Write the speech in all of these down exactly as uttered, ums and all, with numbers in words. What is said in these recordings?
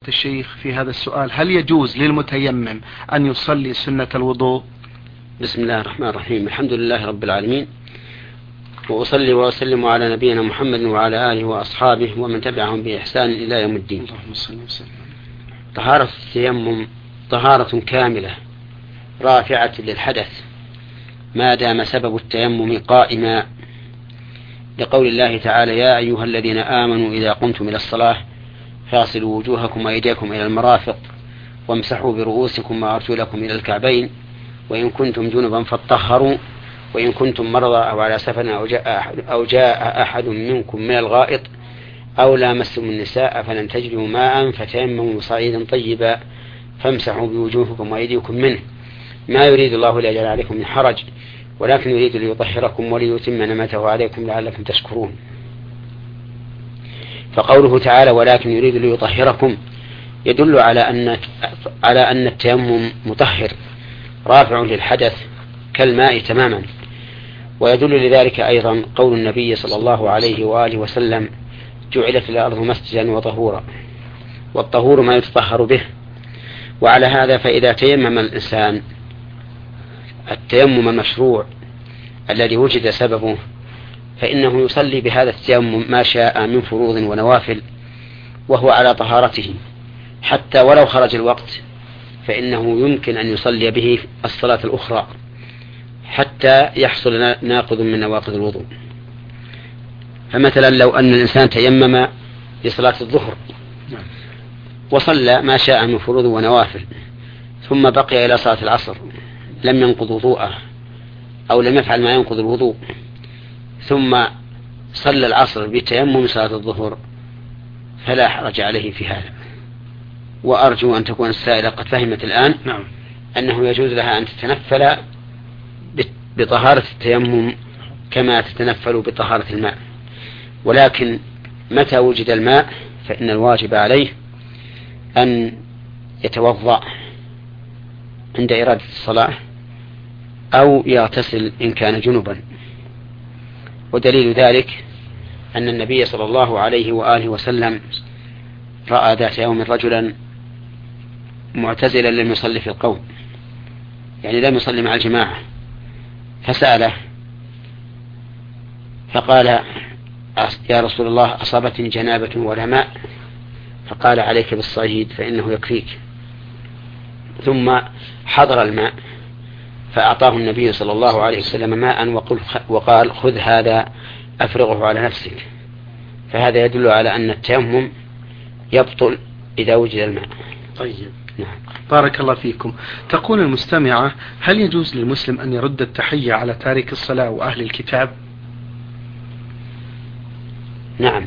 الشيخ في هذا السؤال: هل يجوز للمتيمم أن يصلي سنة الوضوء؟ بسم الله الرحمن الرحيم. الحمد لله رب العالمين، وأصلي وأسلم على نبينا محمد وعلى آله وأصحابه ومن تبعهم بإحسان إلى يوم الدين. طهارة التيمم طهارة كاملة رافعة للحدث ما دام سبب التيمم قائما، لقول الله تعالى: يا أيها الذين آمنوا إذا قمتم إلى الصلاة فاغسلوا وجوهكم وأيديكم إلى المرافق وامسحوا برؤوسكم وأرجلكم إلى الكعبين وإن كنتم جنبا فاطهروا وإن كنتم مرضى أو على سفر أو جاء أحد, أو جاء أحد منكم من الغائط أو لامستم النساء فلم تجدوا ماء فتيمموا صعيدا طيبا فامسحوا بوجوهكم وأيديكم منه ما يريد الله ليجعل عليكم من حرج ولكن يريد ليطهركم وليتم نعمته عليكم لعلكم تشكرون. فقوله تعالى: ولكن يريد ليطهركم يدل على أن على أن التيمم مطهر رافع للحدث كالماء تماما. ويدل لذلك أيضا قول النبي صلى الله عليه وآله وسلم: جعلت الأرض مسجدا وطهورا، والطهور ما يتطهر به. وعلى هذا فإذا تيمم الإنسان التيمم المشروع الذي وجد سببه فإنه يصلي بهذا التيمم ما شاء من فروض ونوافل وهو على طهارته، حتى ولو خرج الوقت فإنه يمكن أن يصلي به الصلاة الأخرى حتى يحصل ناقض من نواقض الوضوء. فمثلا لو أن الإنسان تيمم لصلاة الظهر وصلى ما شاء من فروض ونوافل ثم بقي إلى صلاة العصر لم ينقض وضوءه أو لم يفعل ما ينقض الوضوء ثم صلى العصر بتيمم صلاة الظهر فلا حرج عليه في هذا. وأرجو أن تكون السائلة قد فهمت الآن نعم. أنه يجوز لها أن تتنفل بطهارة التيمم كما تتنفل بطهارة الماء، ولكن متى وجد الماء فإن الواجب عليه أن يتوضأ عند إرادة الصلاة أو يغتسل إن كان جنبا. ودليل ذلك أن النبي صلى الله عليه وآله وسلم رأى ذات يوم رجلا معتزلا لم يصلي في القوم، يعني لم يصلي مع الجماعة، فسأله فقال: يا رسول الله أصابتني جنابة ولا ماء؟ فقال: عليك بالصعيد فإنه يكفيك. ثم حضر الماء فأعطاه النبي صلى الله عليه وسلم ماء وقال: خذ هذا أفرغه على نفسك. فهذا يدل على أن التيمم يبطل إذا وجد الماء. طيب نعم. بارك الله فيكم. تقول المستمعة: هل يجوز للمسلم أن يرد التحية على تارك الصلاة وأهل الكتاب؟ نعم،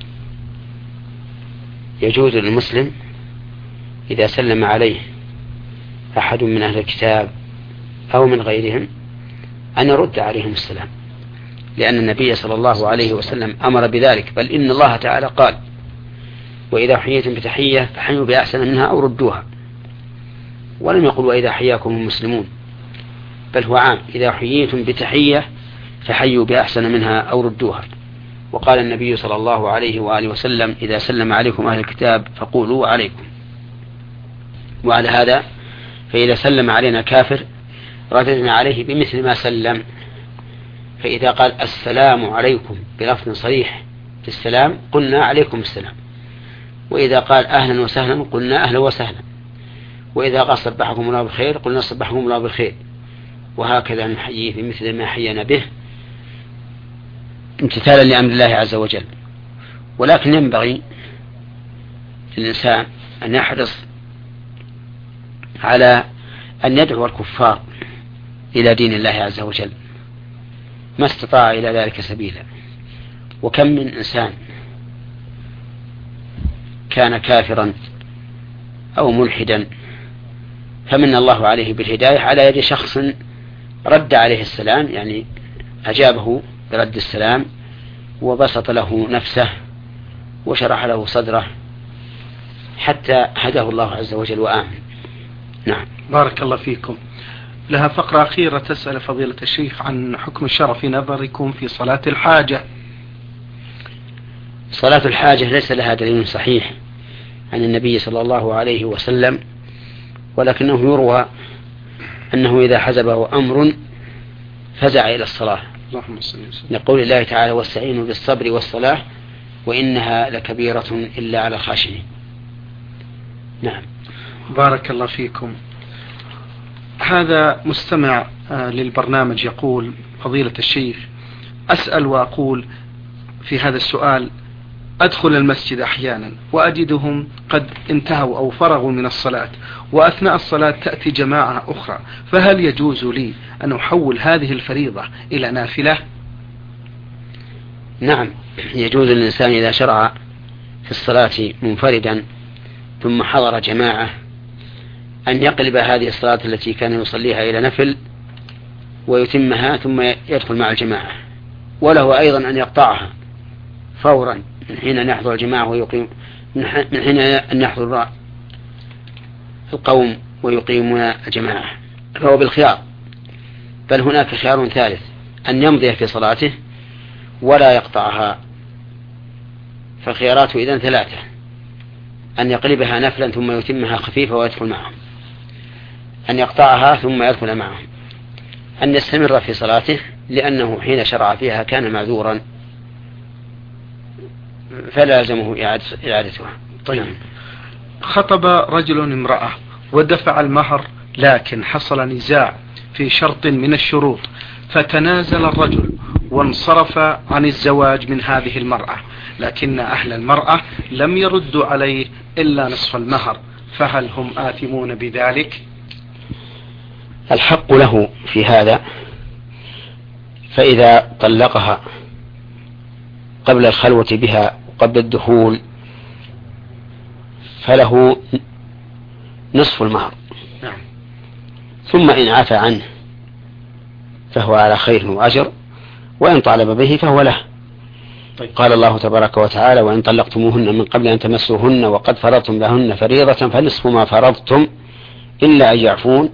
يجوز للمسلم إذا سلم عليه أحد من أهل الكتاب أو من غيرهم أن يرد عليهم السلام، لأن النبي صلى الله عليه وسلم أمر بذلك، بل إن الله تعالى قال: وإذا حييتم بتحية فحيوا بأحسن منها أو ردوها. ولم يقل وإذا حياكم المسلمون، بل هو عام: إذا حييتم بتحية فحيوا بأحسن منها أو ردوها. وقال النبي صلى الله عليه وآله وسلم: إذا سلم عليكم أهل الكتاب فقولوا عليكم. وعلى هذا فإذا سلم علينا كافر رددنا عليه بمثل ما سلم. فإذا قال السلام عليكم بلفظ صريح في السلام قلنا عليكم السلام، وإذا قال أهلا وسهلا قلنا أهلا وسهلا، وإذا قال صبحكم الله بالخير قلنا صبحكم الله بالخير، وهكذا نحييه بمثل ما حينا به امتثالا لأمر الله عز وجل. ولكن ينبغي للإنسان أن يحرص على أن يدعو الكفار إلى دين الله عز وجل ما استطاع إلى ذلك سبيلا. وكم من إنسان كان كافرا أو ملحدا فمن الله عليه بالهداية على يد شخص رد عليه السلام، يعني أجابه برد السلام وبسط له نفسه وشرح له صدره حتى هداه الله عز وجل وآمن. نعم. بارك الله فيكم. لها فقرة أخيرة تسأل فضيلة الشيخ عن حكم الشرع في نظركم في صلاة الحاجة. صلاة الحاجة ليس لها دليل صحيح عن النبي صلى الله عليه وسلم، ولكنه يروى أنه إذا حزبه أمر فزع إلى الصلاة، لقول الله تعالى: واستعينوا بالصبر والصلاة وإنها لكبيرة إلا على الخاشعين. نعم. بارك الله فيكم. هذا مستمع للبرنامج يقول: فضيلة الشيخ، أسأل وأقول في هذا السؤال: أدخل المسجد أحيانا وأجدهم قد انتهوا أو فرغوا من الصلاة، وأثناء الصلاة تأتي جماعة أخرى، فهل يجوز لي أن أحول هذه الفريضة إلى نافلة؟ نعم، يجوز للإنسان إذا شرع في الصلاة منفردا ثم حضر جماعة أن يقلب هذه الصلاة التي كان يصليها إلى نفل ويتمها ثم يدخل مع الجماعة، وله أيضا أن يقطعها فورا من حين أن يحضر الجماعة ويقيم من حين أن يحضر القوم ويقيمون الجماعة، فهو بالخيار. بل هناك خيار ثالث: أن يمضي في صلاته ولا يقطعها. فخياراته إذن ثلاثة: أن يقلبها نفلا ثم يتمها خفيفة ويدخل معهم، أن يقطعها ثم يدخل معهم، أن يستمر في صلاته لأنه حين شرع فيها كان معذورا فلا يلزمه إعادتها. طيب. خطب رجل امرأة ودفع المهر، لكن حصل نزاع في شرط من الشروط، فتنازل الرجل وانصرف عن الزواج من هذه المرأة، لكن أهل المرأة لم يردوا عليه إلا نصف المهر، فهل هم آثمون بذلك؟ الحق له في هذا، فإذا طلقها قبل الخلوة بها وقبل الدخول فله نصف المهر، نعم. ثم إن عفى عنه فهو على خير وأجر، وإن طالب به فهو له. طيب. قال الله تبارك وتعالى: وإن طلقتموهن من قبل أن تمسوهن وقد فرضتم لهن فريضة فنصف ما فرضتم إلا أن يعفون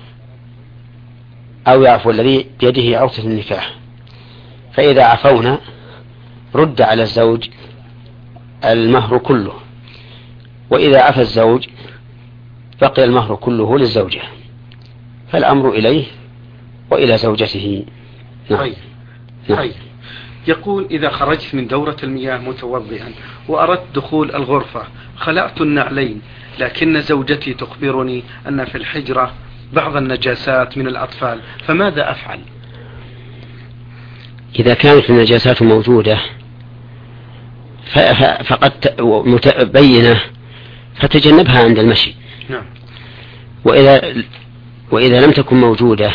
أو يعفو الذي بيده عقدة النكاح. فإذا عفونا رد على الزوج المهر كله، وإذا عفى الزوج بقي المهر كله للزوجة، فالأمر إليه وإلى زوجته. نعم. طيب. طيب. يقول: إذا خرجت من دورة المياه متوضئا وأردت دخول الغرفة خلعت النعلين، لكن زوجتي تخبرني أن في الحجرة بعض النجاسات من الأطفال، فماذا أفعل؟ إذا كانت النجاسات موجودة فقد متبينة فتجنبها عند المشي. نعم. وإذا, وإذا لم تكن موجودة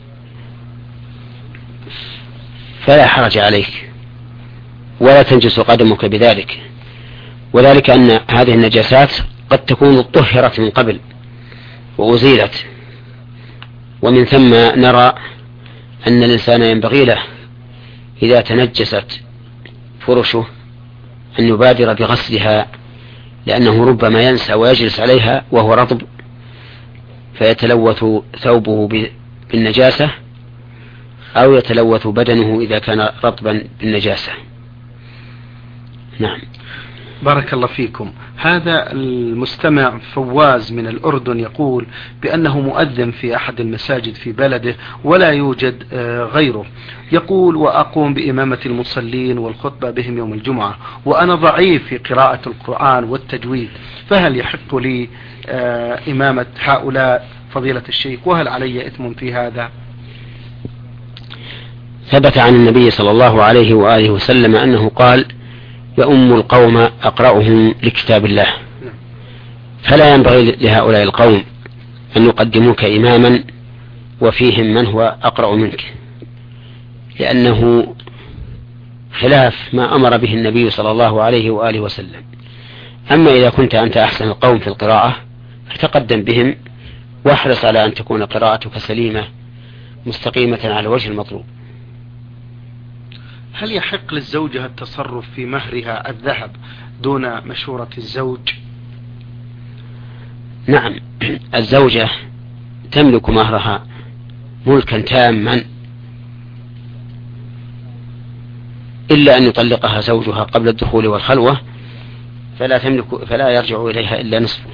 فلا حرج عليك ولا تنجس قدمك بذلك، وذلك أن هذه النجاسات قد تكون طهرت من قبل وأزيلت، ومن ثم نرى أن الإنسان ينبغي له إذا تنجست فرشه أن يبادر بغسلها، لأنه ربما ينسى ويجلس عليها وهو رطب فيتلوث ثوبه بالنجاسة أو يتلوث بدنه إذا كان رطبا بالنجاسة. نعم. بارك الله فيكم. هذا المستمع فواز من الأردن يقول بأنه مؤذن في أحد المساجد في بلده ولا يوجد غيره، يقول: وأقوم بإمامة المصلين والخطبة بهم يوم الجمعة، وأنا ضعيف في قراءة القرآن والتجويد، فهل يحق لي إمامة هؤلاء فضيلة الشيخ، وهل علي إثم في هذا؟ ثبت عن النبي صلى الله عليه وآله وسلم أنه قال: يؤم القوم أقرأهم لكتاب الله، فلا ينبغي لهؤلاء القوم أن يقدموك إماما وفيهم من هو أقرأ منك، لأنه خلاف ما أمر به النبي صلى الله عليه وآله وسلم. أما إذا كنت أنت أحسن القوم في القراءة فتقدم بهم، واحرص على أن تكون قراءتك سليمة مستقيمة على الوجه المطلوب. هل يحق للزوجة التصرف في مهرها الذهب دون مشورة الزوج؟ نعم، الزوجة تملك مهرها ملكا تاما إلا أن يطلقها زوجها قبل الدخول والخلوة، فلا تملك فلا يرجع إليها إلا نصفه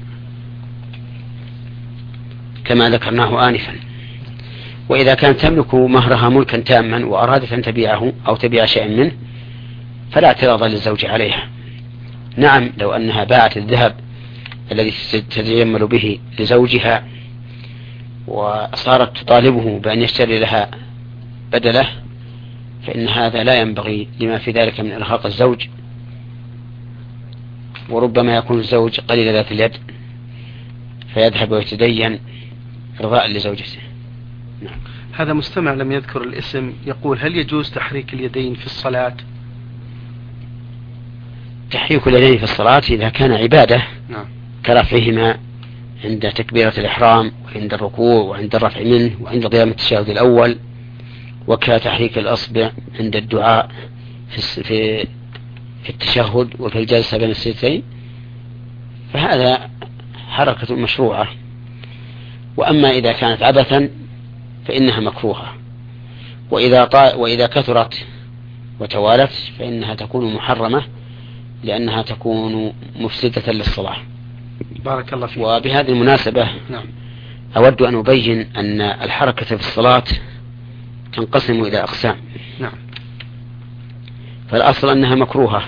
كما ذكرناه آنفا. وإذا كانت تملك مهرها ملكا تاما وأرادت أن تبيعه أو تبيع شيئا منه فلا اعتراض للزوج عليها. نعم لو أنها باعت الذهب الذي تتجمل به لزوجها وصارت تطالبه بأن يشتري لها بدله فإن هذا لا ينبغي لما في ذلك من إرهاق الزوج، وربما يكون الزوج قليل ذات اليد فيذهب ويتدين إرضاء لزوجته. نعم. هذا مستمع لم يذكر الاسم يقول: هل يجوز تحريك اليدين في الصلاة؟ تحريك اليدين في الصلاة إذا كان عبادة نعم. كرفعهما عند تكبيرة الإحرام وعند الركوع وعند الرفع منه وعند قيام التشهد الأول، وكتحريك الأصبع عند الدعاء في في التشهد وفي الجلسة بين السجدتين، فهذا حركة مشروعة. وأما إذا كانت عبثا فإنها مكروهة، وإذا طا... وإذا كثرت وتوالت فإنها تكون محرمة لأنها تكون مفسدة للصلاة. بارك الله فيك. وبهذه المناسبة نعم. أود أن أبين أن الحركة في الصلاة تنقسم إلى أقسام. نعم. فالأصل أنها مكروهة،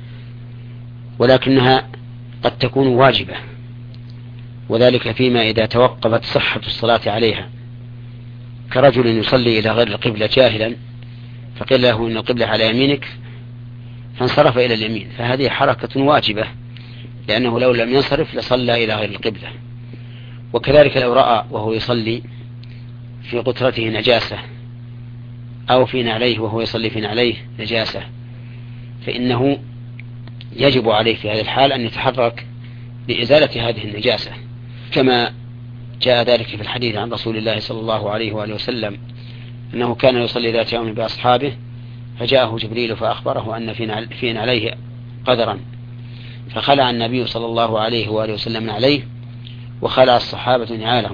ولكنها قد تكون واجبة، وذلك فيما إذا توقفت صحة الصلاة عليها، كرجل يصلي إلى غير القبلة جاهلا فقيل له إن القبلة على يمينك فانصرف إلى اليمين، فهذه حركة واجبة لأنه لو لم ينصرف لصلى إلى غير القبلة. وكذلك لو رأى وهو يصلي في قطرته نجاسة أو في نعليه وهو يصلي في نعليه نجاسة فإنه يجب عليه في هذه الحال أن يتحرك لإزالة هذه النجاسة، كما جاء ذلك في الحديث عن رسول الله صلى الله عليه وآله وسلم أنه كان يصلي ذات يوم بأصحابه فجاءه جبريل فأخبره أن في نعليه قدرا، فخلع النبي صلى الله عليه وآله وسلم نعليه وخلع الصحابة نعالهم،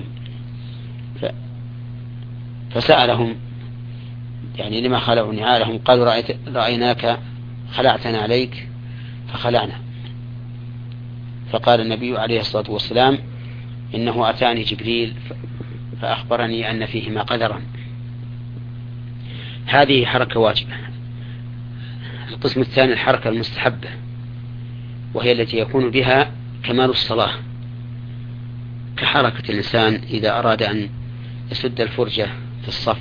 فسألهم يعني لما خلعوا نعالهم؟ قالوا رأيت رأيناك خلعت نعليك فخلعنا. فقال النبي عليه الصلاة والسلام: إنه أتاني جبريل فأخبرني أن فيهما قدرا. هذه حركة واجبة. القسم الثاني الحركة المستحبة، وهي التي يكون بها كمال الصلاة، كحركة الإنسان إذا أراد أن يسد الفرجة في الصف.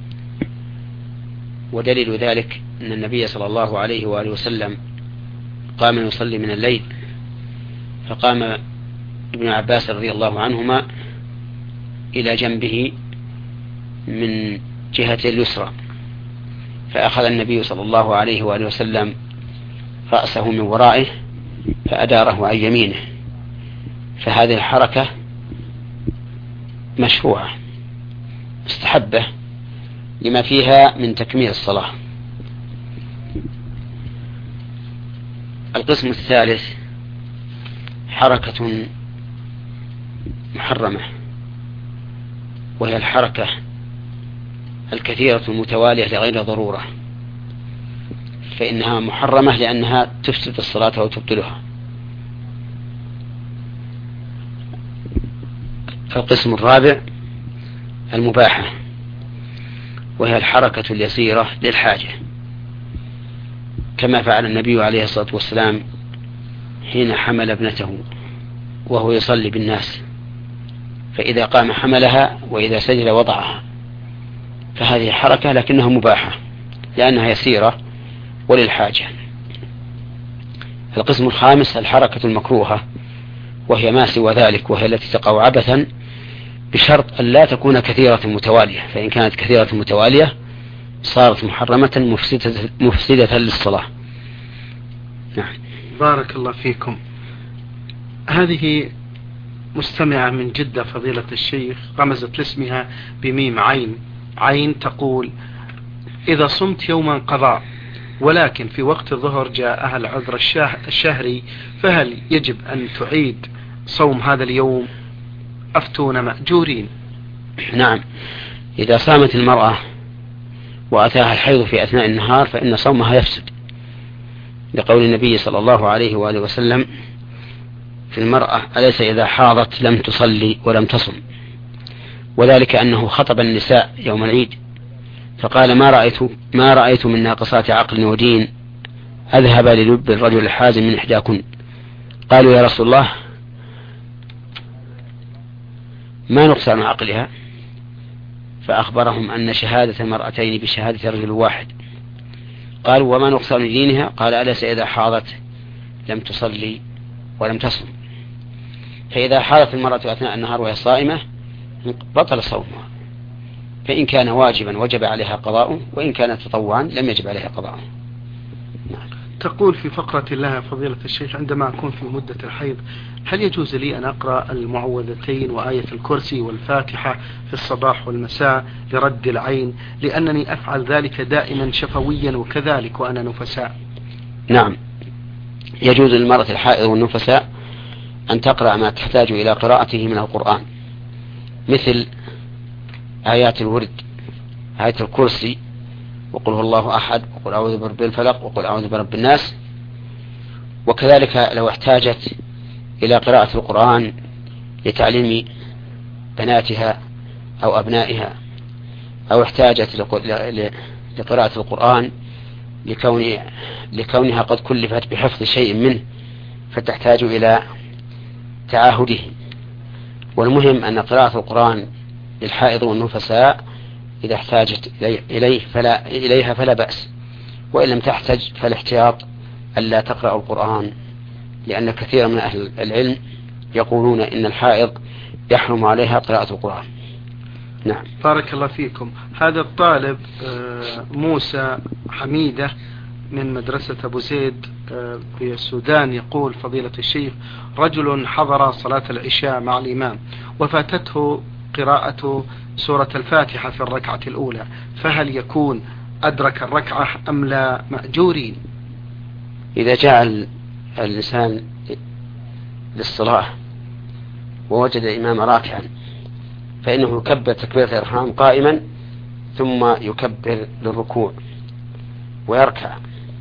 ودليل ذلك أن النبي صلى الله عليه وآله وسلم قام يصلي من الليل، فقام ابن عباس رضي الله عنهما إلى جنبه من جهة اليسرى، فأخذ النبي صلى الله عليه وآله وسلم رأسه من ورائه فأداره عن يمينه، فهذه الحركة مشروعة مستحبة لما فيها من تكميل الصلاة. القسم الثالث حركة محرمة، وهي الحركة الكثيرة المتوالية لغير ضرورة، فإنها محرمة لأنها تفسد الصلاة وتبطلها. القسم الرابع المباحة، وهي الحركة اليسيرة للحاجة، كما فعل النبي عليه الصلاة والسلام حين حمل ابنته وهو يصلي بالناس، فإذا قام حملها وإذا سجد وضعها، فهذه حركة لكنها مباحة لأنها يسيرة وللحاجة. القسم الخامس الحركة المكروهة، وهي ما سوى ذلك، وهي التي تقع عبثا بشرط أن لا تكون كثيرة متوالية، فإن كانت كثيرة متوالية صارت محرمة مفسدة, مفسدة للصلاة. نعم. بارك الله فيكم. هذه مستمعة من جدة فضيلة الشيخ رمزت لاسمها بميم عين عين، تقول: إذا صمت يوما قضاء ولكن في وقت الظهر جاءها العذر الشهري فهل يجب أن تعيد صوم هذا اليوم؟ أفتون مأجورين. نعم، إذا صامت المرأة وأتاها الحيض في أثناء النهار فإن صومها يفسد، لقول النبي صلى الله عليه وآله وسلم في المرأة: أليس إذا حاضت لم تصلي ولم تصم؟ وذلك أنه خطب النساء يوم العيد فقال: ما رأيت ما رأيت من ناقصات عقل ودين أذهب للب الرجل الحازم من إحداكن. قالوا: يا رسول الله، ما نقصان عقلها؟ فأخبرهم أن شهادة المرأتين بشهادة رجل واحد. قالوا: وما نقصان دينها؟ قال: أليس إذا حاضت لم تصلي ولم تصم؟ فإذا حاضت المرأة أثناء النهار وهي صائمة بطل صومها، فإن كان واجبا وجب عليها قضاء، وإن كان تطوعا لم يجب عليها قضاء. تقول في فقرة الله فضيلة الشيخ: عندما أكون في مدة الحيض هل يجوز لي أن أقرأ المعوذتين وآية الكرسي والفاتحة في الصباح والمساء لرد العين، لأنني أفعل ذلك دائما شفويا وكذلك وأنا نفساء؟ نعم، يجوز للمرأة الحائض والنفساء أن تقرأ ما تحتاج إلى قراءته من القرآن، مثل آيات الورد، آية الكرسي، وقل هو الله أحد، وقل أعوذ برب الفلق، وقل أعوذ برب الناس. وكذلك لو احتاجت إلى قراءة القرآن لتعليم بناتها أو أبنائها، أو احتاجت لقراءة القرآن لكون لكونها قد كلفت بحفظ شيء منه فتحتاج إلى تعاهده. والمهم أن قراءة القرآن للحائض والنفساء إذا احتاجت إليه فلا إليها فلا بأس، وإن لم تحتج فالاحتياط ألا تقرأ القرآن، لأن كثير من أهل العلم يقولون إن الحائض يحرم عليها قراءة القرآن. نعم. بارك الله فيكم. هذا الطالب موسى حميدة من مدرسة أبو زيد في السودان يقول: فضيلة الشيخ، رجل حضر صلاة العشاء مع الإمام وفاتته قراءة سورة الفاتحة في الركعة الأولى، فهل يكون أدرك الركعة أم لا مأجورين؟ إذا جاء الإنسان للصلاة ووجد الإمام راكعا فإنه يكبر تكبيرة الإحرام قائما، ثم يكبر للركوع ويركع،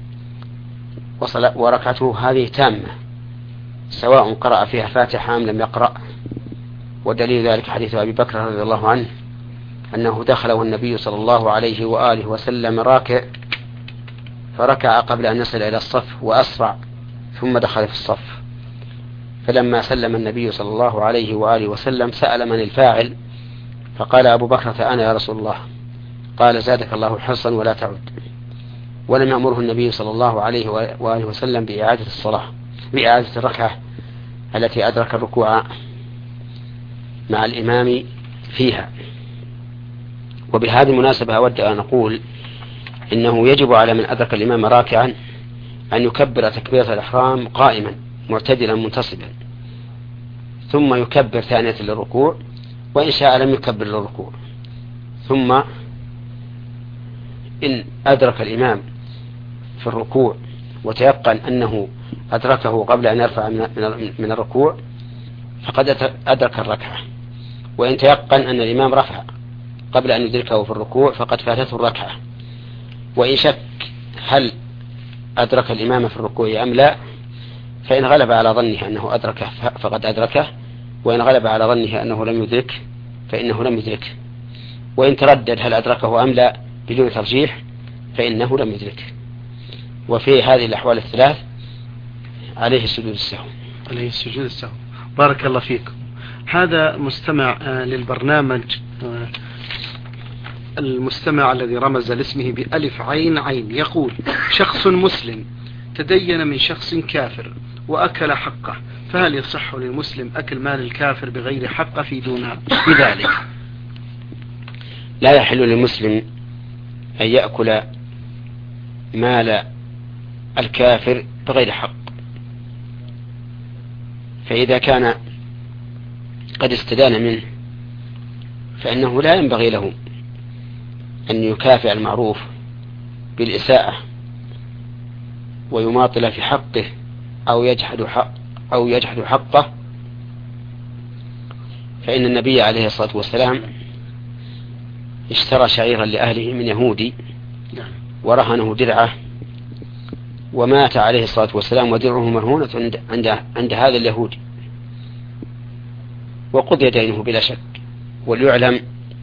وركعته هذه تامة سواء قرأ فيها فاتحة أم لم يقرأ. ودليل ذلك حديث أبي بكر رضي الله عنه أنه دخل والنبي صلى الله عليه وآله وسلم راكع فركع قبل أن يصل إلى الصف وأسرع ثم دخل في الصف، فلما سلم النبي صلى الله عليه وآله وسلم سأل من الفاعل، فقال أبو بكر: أنا يا رسول الله. قال: زادك الله حرصا ولا تعد. ولم يأمره النبي صلى الله عليه وآله وسلم بإعادة الصلاة بإعادة الركعة التي أدرك الركوع مع الإمام فيها. وبهذه المناسبة أود أن أقول إنه يجب على من أدرك الإمام راكعا أن يكبر تكبيرة الإحرام قائما معتدلا منتصبا، ثم يكبر ثانية للركوع، وإن شاء لم يكبر للركوع. ثم إن أدرك الإمام في الركوع وتيقن أنه أدركه قبل أن يرفع من الركوع فقد أدرك الركعة، وإن تيقن أن الإمام رفع قبل أن يدركه في الركوع فقد فاتته الركعة. وإن شك هل أدرك الإمام في الركوع أم لا، فإن غلب على ظنه أنه أدركه فقد أدركه، وإن غلب على ظنه أنه لم يدرك فإنه لم يدرك، وإن تردد هل أدركه أم لا بدون ترجيح فإنه لم يدرك. وفي هذه الأحوال الثلاث عليه السجود السهو. عليه السجود السهو. بارك الله فيكم. هذا مستمع للبرنامج، المستمع الذي رمز لاسمه بألف عين عين، يقول: شخص مسلم تدين من شخص كافر وأكل حقه، فهل يصح للمسلم أكل مال الكافر بغير حقه في دون بذلك؟ لا يحل للمسلم أن يأكل مال الكافر بغير حق، فإذا كان قد استدان منه فإنه لا ينبغي له أن يكافئ المعروف بالإساءة ويماطل في حقه أو يجحد حق أو يجحد حقه، فإن النبي عليه الصلاة والسلام اشترى شعيرا لأهله من يهودي ورهنه درعه ومات عليه الصلاة والسلام ودرعه مرهونة عند, عند, عند هذا اليهودي، وقضي دينه بلا شك. وليعلم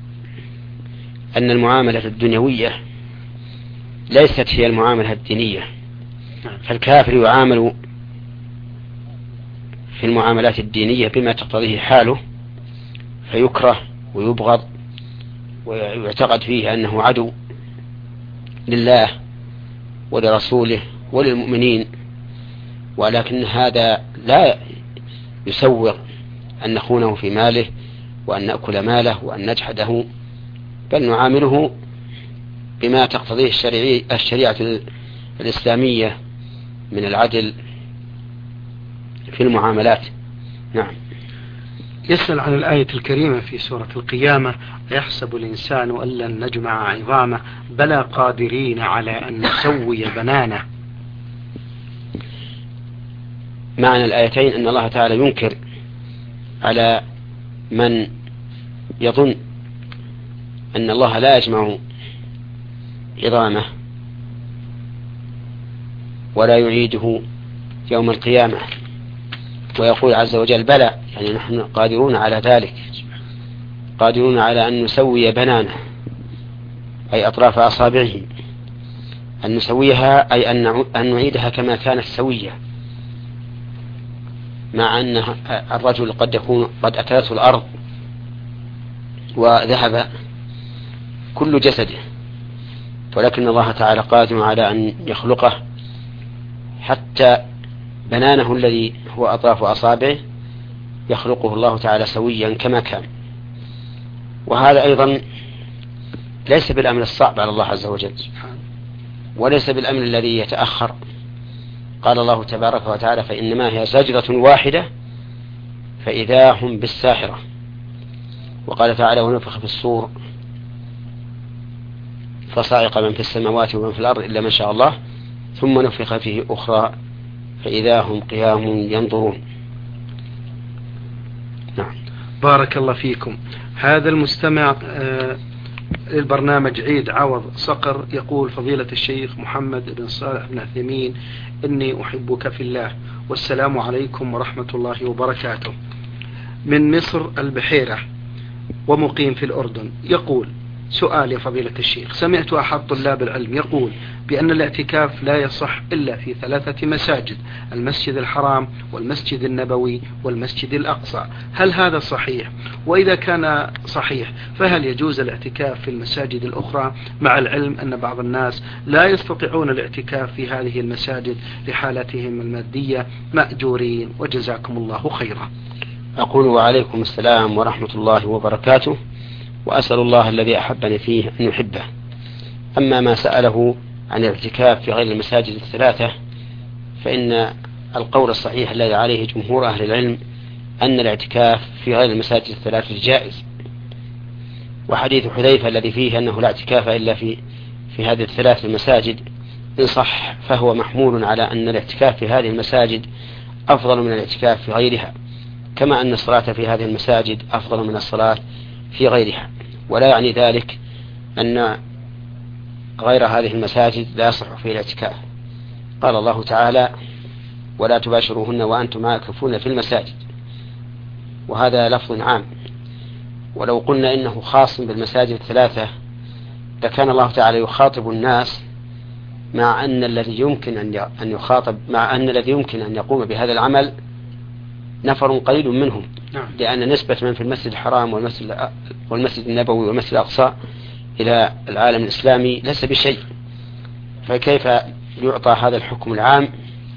أن المعاملة الدنيوية ليست هي المعاملة الدينية، فالكافر يعامل في المعاملات الدينية بما تقتضيه حاله، فيكره ويبغض ويعتقد فيه أنه عدو لله ولرسوله وللمؤمنين، ولكن هذا لا يسوغ أن نخونه في ماله وأن نأكل ماله وأن نجحده، بل نعامله بما تقتضيه الشريعة الإسلامية من العدل في المعاملات. نعم. يسأل عن الآية الكريمة في سورة القيامة: يحسب الإنسان أن لن نجمع عظامه بلى قادرين على أن نسوي بنانه. معنى الآيتين أن الله تعالى ينكر على من يظن أن الله لا يجمع عظامه ولا يعيده يوم القيامة، ويقول عز وجل: بلى، يعني نحن قادرون على ذلك، قادرون على أن نسوي بنانه، أي أطراف أصابعه، أن نسويها أي أن نعيدها كما كانت سوية، مع أن الرجل قد يكون قد أكلته الأرض وذهب كل جسده، ولكن الله تعالى قادر على أن يخلقه حتى بنانه الذي هو أطراف أصابعه يخلقه الله تعالى سويا كما كان. وهذا أيضا ليس بالأمر الصعب على الله عز وجل، وليس بالأمر الذي يتأخر. قال الله تبارك وتعالى: فإنما هي زجرة واحدة فإذا هم بالساحرة. وقال تعالى: ونفخ في الصور فصعق من في السماوات ومن في الأرض إلا من شاء الله ثم نفخ فيه أخرى فإذا هم قيام ينظرون. نعم. بارك الله فيكم. هذا المستمع للبرنامج عيد عوض صقر يقول: فضيلة الشيخ محمد بن صالح بن عثيمين، إني أحبك في الله، والسلام عليكم ورحمة الله وبركاته. من مصر البحيرة ومقيم في الأردن. يقول: سؤال يا فضيلة الشيخ، سمعت أحد طلاب العلم يقول بأن الاعتكاف لا يصح إلا في ثلاثة مساجد: المسجد الحرام والمسجد النبوي والمسجد الأقصى، هل هذا صحيح؟ وإذا كان صحيح فهل يجوز الاعتكاف في المساجد الأخرى، مع العلم أن بعض الناس لا يستطيعون الاعتكاف في هذه المساجد لحالتهم المادية مأجورين؟ وجزاكم الله خيرا. أقول: وعليكم السلام ورحمة الله وبركاته، وأسأل الله الذي أحبني فيه أن يحبه. أما ما سأله عن الاعتكاف في غير المساجد الثلاثة، فإن القول الصحيح الذي عليه جمهور أهل العلم أن الاعتكاف في غير المساجد الثلاثة جائز. وحديث حذيفة الذي فيه أنه لا اعتكاف إلا في في هذه الثلاث المساجد إن صح فهو محمول على أن الاعتكاف في هذه المساجد أفضل من الاعتكاف في غيرها، كما أن الصلاة في هذه المساجد أفضل من الصلاة في غيرها. ولا يعني ذلك أن غير هذه المساجد لا يصح فيه الاعتكاف. قال الله تعالى: ولا تباشروهن وأنتم عاكفون في المساجد، وهذا لفظ عام. ولو قلنا إنه خاص بالمساجد الثلاثة لكان الله تعالى يخاطب الناس، مع أن الذي يمكن أن يخاطب مع أن الذي يمكن أن يقوم بهذا العمل نفر قليل منهم، لأن نسبة من في المسجد الحرام والمسجد, والمسجد النبوي والمسجد الأقصى إلى العالم الإسلامي ليس بشيء، فكيف يعطى هذا الحكم العام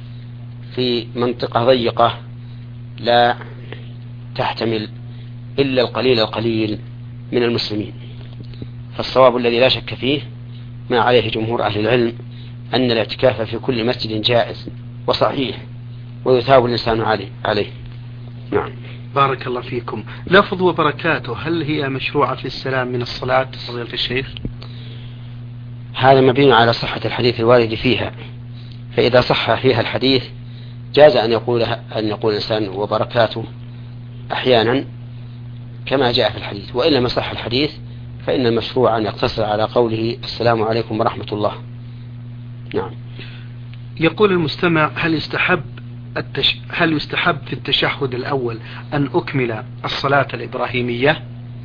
في منطقة ضيقة لا تحتمل إلا القليل القليل من المسلمين؟ فالصواب الذي لا شك فيه ما عليه جمهور أهل العلم أن الاعتكاف في كل مسجد جائز وصحيح ويثاب الإنسان عليه, عليه. نعم. بارك الله فيكم. لفظ وبركاته هل هي مشروعة في السلام من الصلاة فضيلة الشيخ؟ هذا مبني على صحة الحديث الوارد فيها، فإذا صح فيها الحديث جاز أن يقول أن يقول الإنسان وبركاته أحيانا كما جاء في الحديث، وإن لم يصح الحديث فإن المشروع أن يقتصر على قوله السلام عليكم ورحمة الله. نعم. يقول المستمع: هل يستحب التش... هل يستحب في التشهد الأول أن أكمل الصلاة الإبراهيمية؟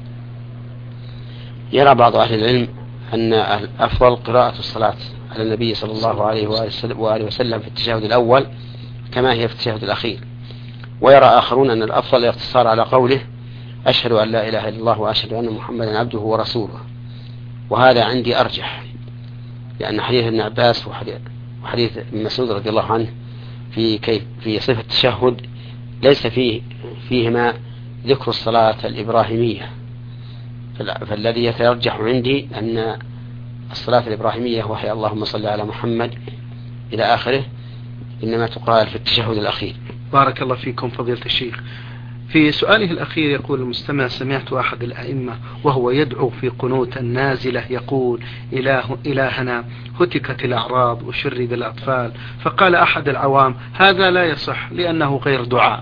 يرى بعض أهل العلم أن الأفضل قراءة الصلاة على النبي صلى الله عليه وآله وسلم في التشهد الأول كما هي في التشهد الأخير، ويرى آخرون أن الأفضل الاقتصار على قوله: أشهد أن لا إله إلا الله وأشهد أن محمدا عبده ورسوله، وهذا عندي أرجح، لأن حديث ابن عباس وحديث ابن مسعود رضي الله عنه في كيف في صفة التشهد ليس فيه فيهما ذكر الصلاة الإبراهيمية، فالذي يترجح عندي أن الصلاة الإبراهيمية وهي اللهم صل على محمد إلى آخره إنما تقال في التشهد الأخير. بارك الله فيكم فضيلة الشيخ. في سؤاله الأخير يقول المستمع: سمعت أحد الأئمة وهو يدعو في قنوت النازلة يقول: إله إلهنا هتكت الأعراض وشرد الأطفال، فقال أحد العوام: هذا لا يصح لأنه غير دعاء.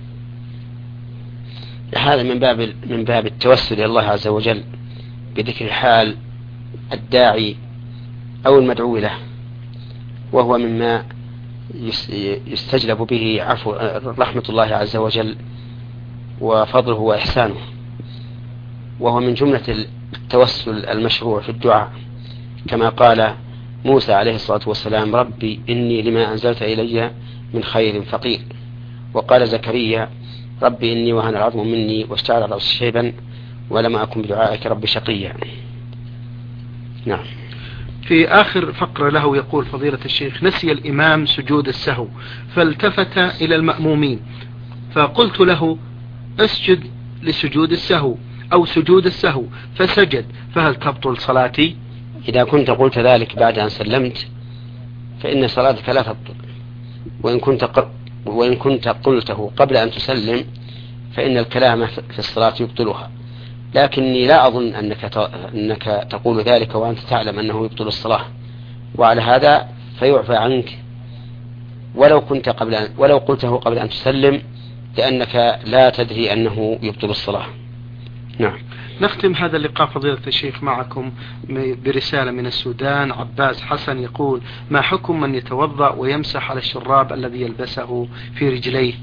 هذا من باب من باب التوسل إلى الله عز وجل بذكر حال الداعي أو المدعو له، وهو مما يستجلب به عفو رحمة الله عز وجل وفضله وإحسانه، وهو من جملة التوسل المشروع في الدعاء، كما قال موسى عليه الصلاة والسلام: ربي إني لما أنزلت إلي من خير فقير. وقال زكريا: ربي إني وهن العظم مني واشتعل الرأس شيبا ولم أكن بدعائك ربي شقيا. نعم. في آخر فقرة له يقول فضيلة الشيخ: نسي الإمام سجود السهو فالتفت إلى المأمومين فقلت له: اسجد لسجود السهو أو سجود السهو، فسجد، فهل تبطل صلاتي؟ إذا كنت قلت ذلك بعد أن سلمت فإن صلاتك لا تبطل، وإن كنت ق... وإن كنت قلته قبل أن تسلم فإن الكلام في الصلاة يبطلها، لكني لا أظن أنك ت... أنك تقول ذلك وأنت تعلم أنه يبطل الصلاة، وعلى هذا فيعفى عنك ولو كنت قبل أن... ولو قلته قبل أن تسلم، لأنك لا تدري أنه يبطل الصلاة. نعم. نختم هذا اللقاء فضيلة الشيخ معكم برسالة من السودان. عباس حسن يقول: ما حكم من يتوضأ ويمسح على الشراب الذي يلبسه في رجليه؟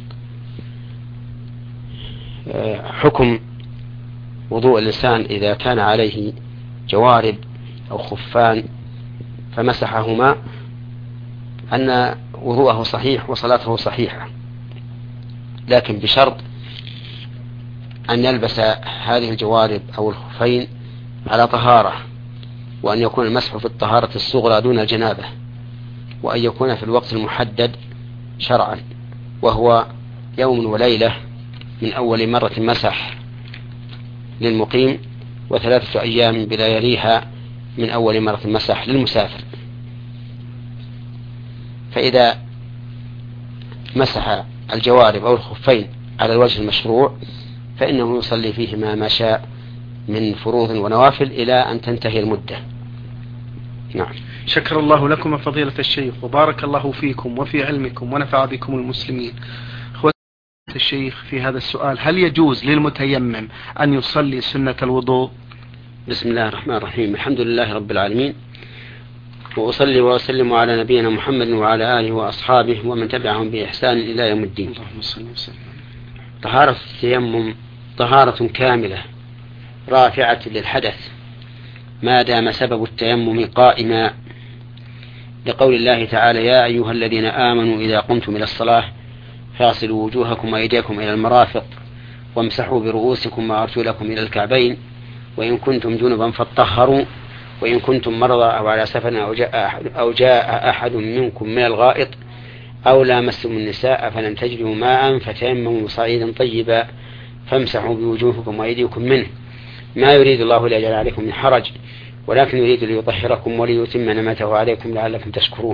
حكم وضوء الإنسان إذا كان عليه جوارب أو خفان فمسحهما أن وضوءه صحيح وصلاته صحيحة، لكن بشرط أن يلبس هذه الجوارب أو الخفين على طهارة، وأن يكون المسح في الطهارة الصغرى دون الجنابة، وأن يكون في الوقت المحدد شرعا، وهو يوم وليلة من أول مرة مسح للمقيم، وثلاثة أيام بلا يليها من أول مرة مسح للمسافر. فإذا مسح الجوارب أو الخفين على الوجه المشروع فإنه يصلي فيهما ما شاء من فروض ونوافل إلى أن تنتهي المدة. نعم. شكر الله لكم فضيلة الشيخ وبارك الله فيكم وفي علمكم ونفع بكم المسلمين. أخوة الشيخ، في هذا السؤال: هل يجوز للمتيمم أن يصلي سنة الوضوء؟ بسم الله الرحمن الرحيم، الحمد لله رب العالمين، وأصلي وأسلم على نبينا محمد وعلى آله وأصحابه ومن تبعهم بإحسان إلى يوم الدين. اللهم صل وسلم. طهارة التيمم طهارة كاملة رافعة للحدث ما دام سبب التيمم قائما، لقول الله تعالى: يا أيها الذين آمنوا إذا قمتم إلى الصلاة فاغسلوا وجوهكم وأيديكم إلى المرافق وامسحوا برؤوسكم وأرجلكم إلى الكعبين وإن كنتم جنبا فاطهروا وإن كنتم مرضى أو على سفر أو جاء أحد, أو جاء أحد منكم من الغائط أو لامستم النساء فلم تجدوا ماء فتيمموا صعيدا طيبا فامسحوا بوجوهكم وأيديكم منه، ما يريد الله ليجعل عليكم من حرج ولكن يريد ليطهركم وليتم نعمته عليكم لعلكم تشكرون.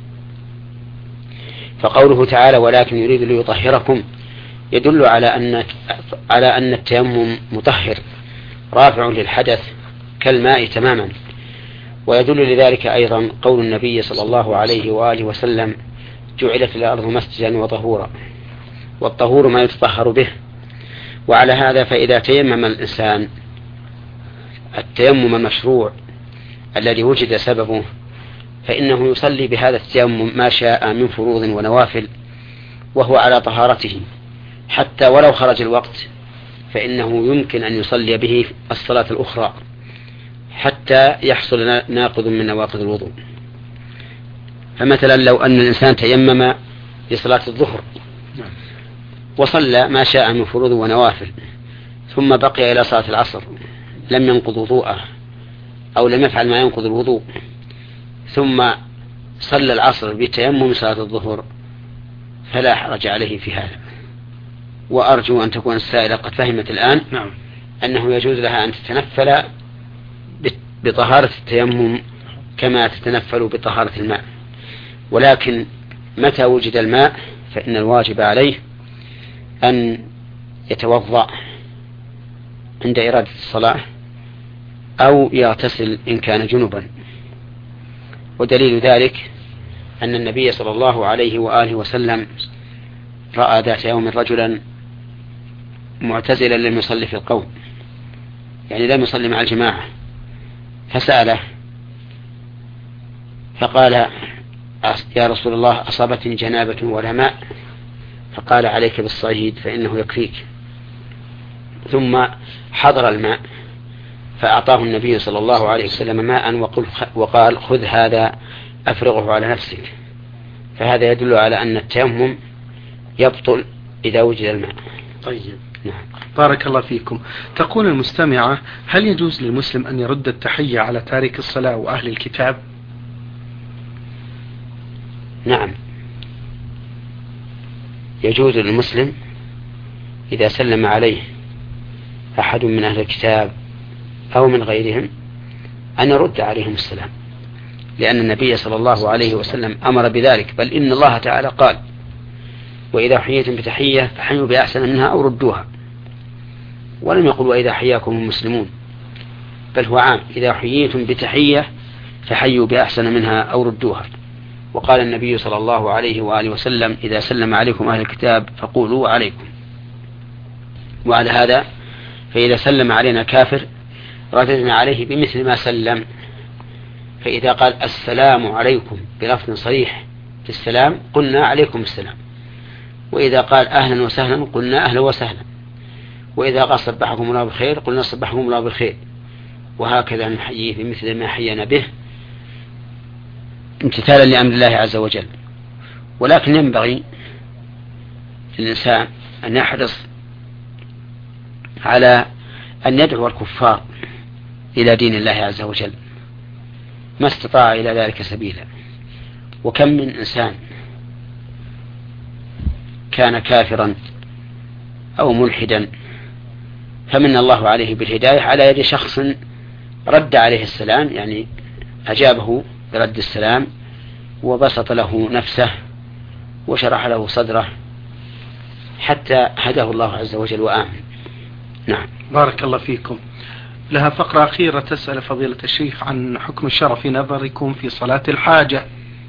فقوله تعالى: ولكن يريد ليطهركم يدل على أن على أن التيمم مطهر رافع للحدث كالماء تماما، ويدل لذلك أيضا قول النبي صلى الله عليه وآله وسلم: جعلت الأرض مسجدا وطهورا، والطهور ما يتطهر به. وعلى هذا فإذا تيمم الإنسان التيمم المشروع الذي وجد سببه فإنه يصلي بهذا التيمم ما شاء من فروض ونوافل وهو على طهارته، حتى ولو خرج الوقت فإنه يمكن أن يصلي به الصلاة الأخرى حتى يحصل ناقض من نواقض الوضوء. فمثلا لو أن الإنسان تيمم لصلاة الظهر وصلى ما شاء من فروض ونوافل ثم بقي إلى صلاة العصر لم ينقض وضوءه أو لم يفعل ما ينقض الوضوء، ثم صلى العصر بتيمم صلاة الظهر، فلا حرج عليه في هذا. وأرجو أن تكون السائلة قد فهمت الآن نعم. أنه يجوز لها أن تتنفل بطهارة التيمم كما تتنفل بطهارة الماء، ولكن متى وجد الماء فإن الواجب عليه أن يتوضأ عند إرادة الصلاة أو يغتسل إن كان جنبا. ودليل ذلك أن النبي صلى الله عليه وآله وسلم رأى ذات يوم رجلا معتزلا لم يصلي في القوم، يعني لم يصلي مع الجماعة، فسأله فقال يا رسول الله أصابتني جنابة ولا ماء، فقال عليك بالصعيد فإنه يكفيك. ثم حضر الماء فأعطاه النبي صلى الله عليه وسلم ماء وقال خذ هذا أفرغه على نفسك. فهذا يدل على أن التيمم يبطل إذا وجد الماء. طيب نعم. بارك الله فيكم. تقول المستمعة: هل يجوز للمسلم أن يرد التحية على تارك الصلاة وأهل الكتاب؟ نعم، يجوز للمسلم إذا سلم عليه أحد من أهل الكتاب أو من غيرهم أن يرد عليهم السلام، لأن النبي صلى الله عليه وسلم أمر بذلك، بل إن الله تعالى قال وإذا حييتم بتحية فحيوا بأحسن منها أو ردوها، ولم يقل وإذا حياكم المسلمون، بل هو عام، إذا حييتم بتحية فحيوا بأحسن منها أو ردوها. وقال النبي صلى الله عليه وآله وسلم إذا سلم عليكم أهل الكتاب فقولوا عليكم. وعلى هذا فإذا سلم علينا كافر رددنا عليه بمثل ما سلم، فإذا قال السلام عليكم بلفظ صريح في السلام قلنا عليكم السلام، وإذا قال أهلا وسهلا قلنا أهلا وسهلا، وإذا قال صبحكم الله بالخير قلنا صبحكم الله بالخير، وهكذا نحييه بمثل ما حيينا به امتثالا لأمر الله عز وجل. ولكن ينبغي للإنسان أن يحرص على أن يدعو الكفار إلى دين الله عز وجل ما استطاع إلى ذلك سبيلا. وكم من إنسان كان كافرا أو ملحدا فمن الله عليه بالهداية على يد شخص رد عليه السلام، يعني أجابه برد السلام وبسط له نفسه وشرح له صدره حتى هداه الله عز وجل وآمن. نعم. بارك الله فيكم. لها فقرة أخيرة تسأل فضيلة الشيخ عن حكم الشرع في نظركم في صلاة الحاجة.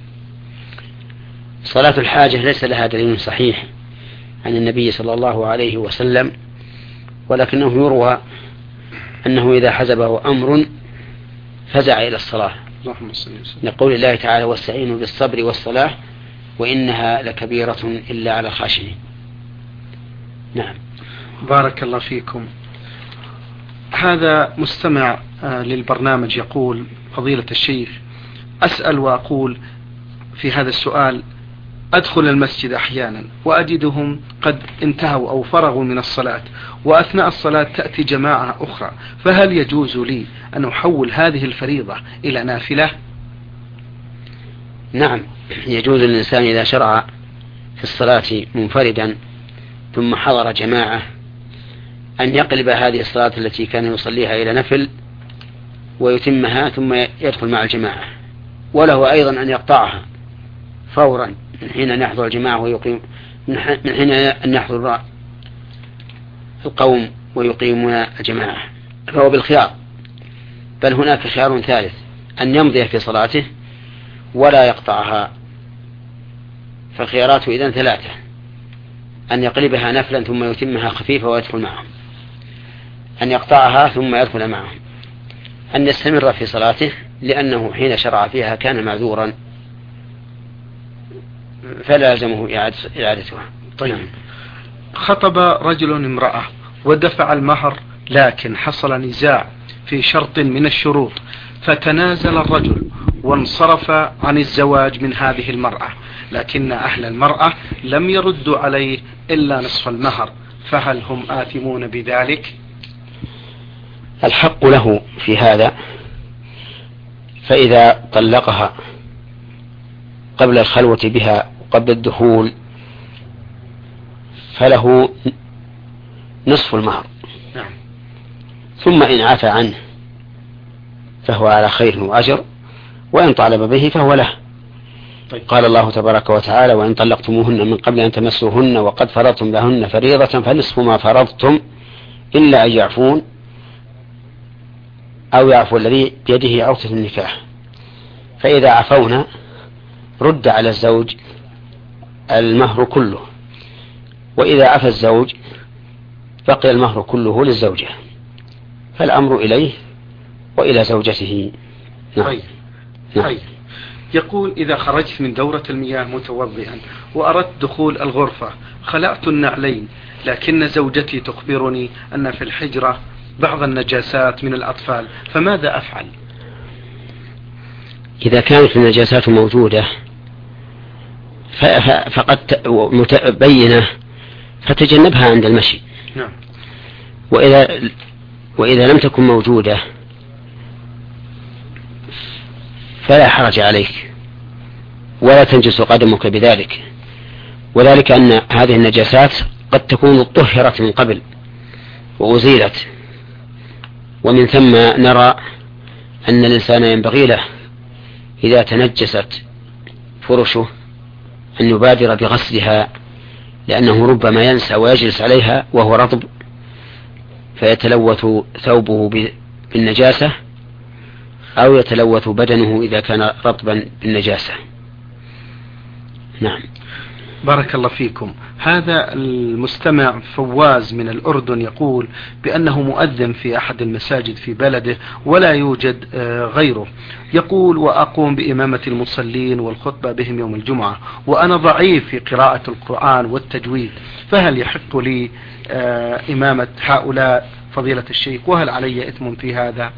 صلاة الحاجة ليس لها دليل صحيح عن النبي صلى الله عليه وسلم، ولكنه يروى أنه إذا حزبه أمر فزع إلى الصلاة، لقول الله تعالى واستعينوا بالصبر والصلاة وإنها لكبيرة إلا على الخاشعين. نعم. بارك الله فيكم. هذا مستمع للبرنامج يقول: فضيلة الشيخ، أسأل وأقول في هذا السؤال: أدخل المسجد أحيانا وأجدهم قد انتهوا أو فرغوا من الصلاة، وأثناء الصلاة تأتي جماعة أخرى، فهل يجوز لي أن أحول هذه الفريضة إلى نافلة؟ نعم، يجوز للإنسان إذا شرع في الصلاة منفردا ثم حضر جماعة أن يقلب هذه الصلاة التي كان يصليها إلى نفل ويتمها ثم يدخل مع الجماعة، وله أيضا أن يقطعها فورا من حين أن يحضر الجماعة ويقيم من حين أن يحضر القوم ويقيمون الجماعة، فهو بالخيار. بل هناك خيار ثالث أن يمضي في صلاته ولا يقطعها، فخياراته إذن ثلاثة: أن يقلبها نفلا ثم يتمها خفيفة ويدخل معهم، أن يقطعها ثم يدخل معهم، أن يستمر في صلاته لأنه حين شرع فيها كان معذورا فلا يلزمه إعادتها. طيب. خطب رجل امرأة ودفع المهر، لكن حصل نزاع في شرط من الشروط، فتنازل الرجل وانصرف عن الزواج من هذه المرأة، لكن أهل المرأة لم يردوا عليه إلا نصف المهر، فهل هم آثمون بذلك؟ الحق له في هذا، فإذا طلقها قبل الخلوة بها وقبل الدخول فله نصف المهر. نعم. ثم إن عفى عنه فهو على خير وأجر، وإن طالب به فهو له. طيب. قال الله تبارك وتعالى: وإن طلقتموهن من قبل أن تمسوهن وقد فرضتم لهن فريضة فنصف ما فرضتم إلا أن يعفون أو يعفو الذي بيده عقدة النكاح. فإذا عفونا رد على الزوج المهر كله، وإذا عفى الزوج بقي المهر كله للزوجة، فالأمر إليه وإلى زوجته. نعم. طيب. نعم. طيب. يقول: إذا خرجت من دورة المياه متوضئا وأردت دخول الغرفة خلعت النعلين، لكن زوجتي تخبرني أن في الحجرة بعض النجاسات من الأطفال، فماذا أفعل؟ إذا كانت النجاسات موجودة فقد متبينة فتجنبها عند المشي. نعم. وإذا, وإذا لم تكن موجودة فلا حرج عليك ولا تنجس قدمك بذلك، وذلك أن هذه النجاسات قد تكون طهرت من قبل وأزيلت، ومن ثم نرى أن الإنسان ينبغي له إذا تنجست فرشه أن يبادر بغسلها، لأنه ربما ينسى ويجلس عليها وهو رطب فيتلوث ثوبه بالنجاسة أو يتلوث بدنه إذا كان رطبا بالنجاسة. نعم. بارك الله فيكم. هذا المستمع فواز من الأردن يقول بأنه مؤذن في أحد المساجد في بلده ولا يوجد غيره. يقول: وأقوم بإمامة المصلين والخطبة بهم يوم الجمعة، وأنا ضعيف في قراءة القرآن والتجويد، فهل يحق لي إمامة هؤلاء فضيلة الشيخ، وهل علي إثم في هذا؟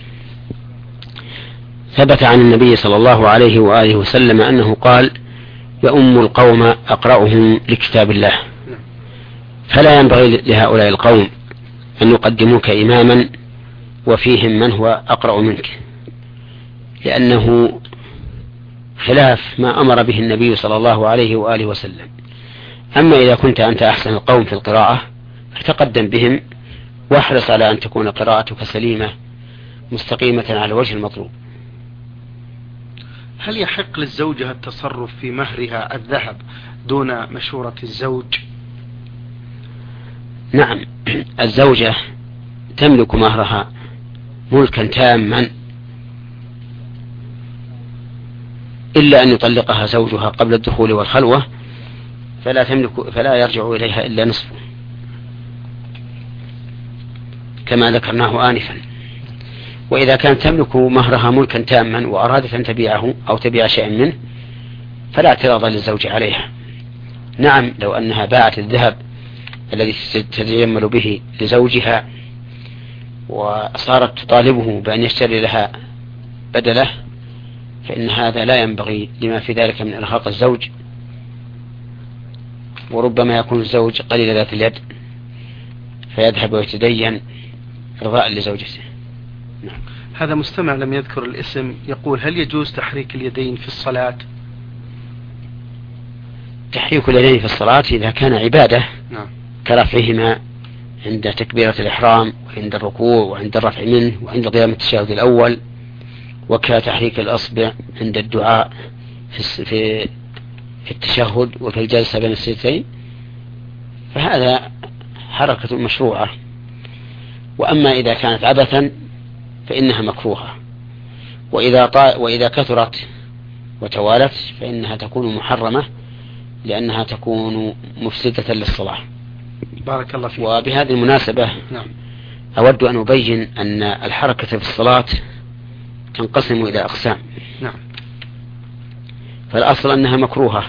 ثبت عن النبي صلى الله عليه وآله وسلم أنه قال: يؤم القوم أقرأهم لكتاب الله، فلا ينبغي لهؤلاء القوم أن يقدموك إماما وفيهم من هو أقرأ منك، لأنه خلاف ما أمر به النبي صلى الله عليه وآله وسلم. أما إذا كنت أنت أحسن القوم في القراءة فتقدم بهم، واحرص على أن تكون قراءتك سليمة مستقيمة على الوجه المطلوب. هل يحق للزوجة التصرف في مهرها الذهب دون مشورة الزوج؟ نعم، الزوجة تملك مهرها ملكا تاما إلا أن يطلقها زوجها قبل الدخول والخلوة، فلا تملك فلا يرجع إليها إلا نصفه كما ذكرناه آنفا. وإذا كانت تملك مهرها ملكا تاما وأرادت أن تبيعه أو تبيع شيئا منه فلا اعتراض للزوج عليها. نعم، لو أنها باعت الذهب الذي تتجمل به لزوجها وصارت تطالبه بأن يشتري لها بدله فإن هذا لا ينبغي لما في ذلك من إرهاق الزوج، وربما يكون الزوج قليل ذات اليد فيذهب ويتدين رضاء لزوجته. نعم. هذا مستمع لم يذكر الاسم يقول: هل يجوز تحريك اليدين في الصلاة؟ تحريك اليدين في الصلاة إذا كان عبادة، نعم، كرفعهما عند تكبيرة الإحرام وعند الركوع وعند الرفع منه وعند قيام التشهد الأول، وكتحريك الأصبع عند الدعاء في في التشهد وفي الجلسة بين السجدتين، فهذا حركة مشروعة. وأما إذا كانت عبثا فإنها مكروهة، وإذا طا... وإذا كثرت وتوالت فإنها تكون محرمة لأنها تكون مفسدة للصلاة. بارك الله فيك. وبهذه المناسبة نعم. أود أن أبين أن الحركة في الصلاة تنقسم إلى أقسام. نعم. فالأصل أنها مكروهة،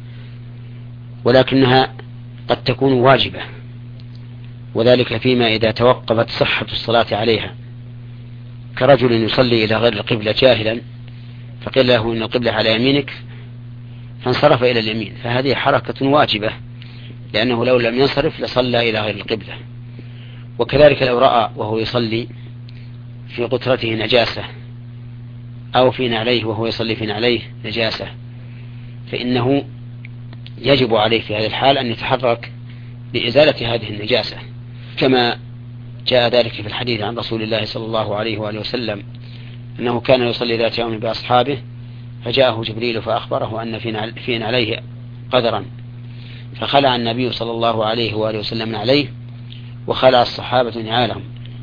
ولكنها قد تكون واجبة، وذلك فيما إذا توقفت صحة الصلاة عليها، كرجل يصلي إلى غير القبلة جاهلا فقيل له إن القبلة على يمينك فانصرف إلى اليمين، فهذه حركة واجبة، لأنه لو لم ينصرف لصلى إلى غير القبلة. وكذلك لو رأى وهو يصلي في قطرته نجاسة أو في نعليه وهو يصلي في نعليه نجاسة، فإنه يجب عليه في هذه الحال أن يتحرك لإزالة هذه النجاسة، كما جاء ذلك في الحديث عن رسول الله صلى الله عليه وآله وسلم أنه كان يصلي ذات يوم بأصحابه فجاءه جبريل فأخبره أن في نعليه قدرا، فخلع النبي صلى الله عليه وآله وسلم عليه وخلع الصحابة نعالهم،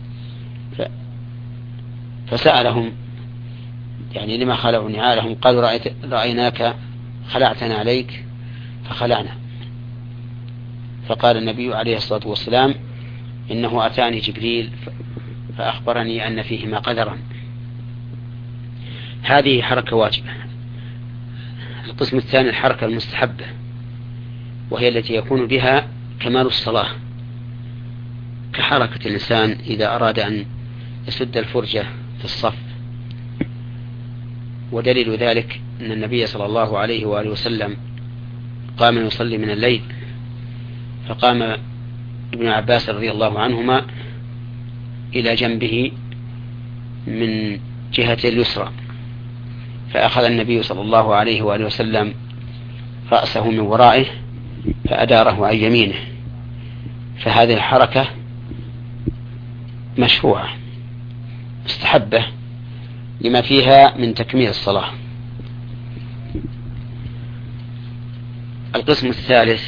فسألهم يعني لما خلعوا نعالهم؟ قالوا رأيت رأيناك خلعتنا عليك فخلعنا. فقال النبي عليه الصلاة والسلام إنه أتاني جبريل فأخبرني أن فيهما قدرا. هذه حركة واجبة. القسم الثاني الحركة المستحبة، وهي التي يكون بها كمال الصلاة، كحركة الإنسان إذا أراد أن يسد الفرجة في الصف. ودليل ذلك أن النبي صلى الله عليه وآله وسلم قام يصلي من الليل، فقام ابن عباس رضي الله عنهما إلى جنبه من جهة اليسرى، فأخذ النبي صلى الله عليه وآله وسلم رأسه من ورائه فأداره عن يمينه، فهذه الحركة مشروعة مستحبة لما فيها من تكميل الصلاة. القسم الثالث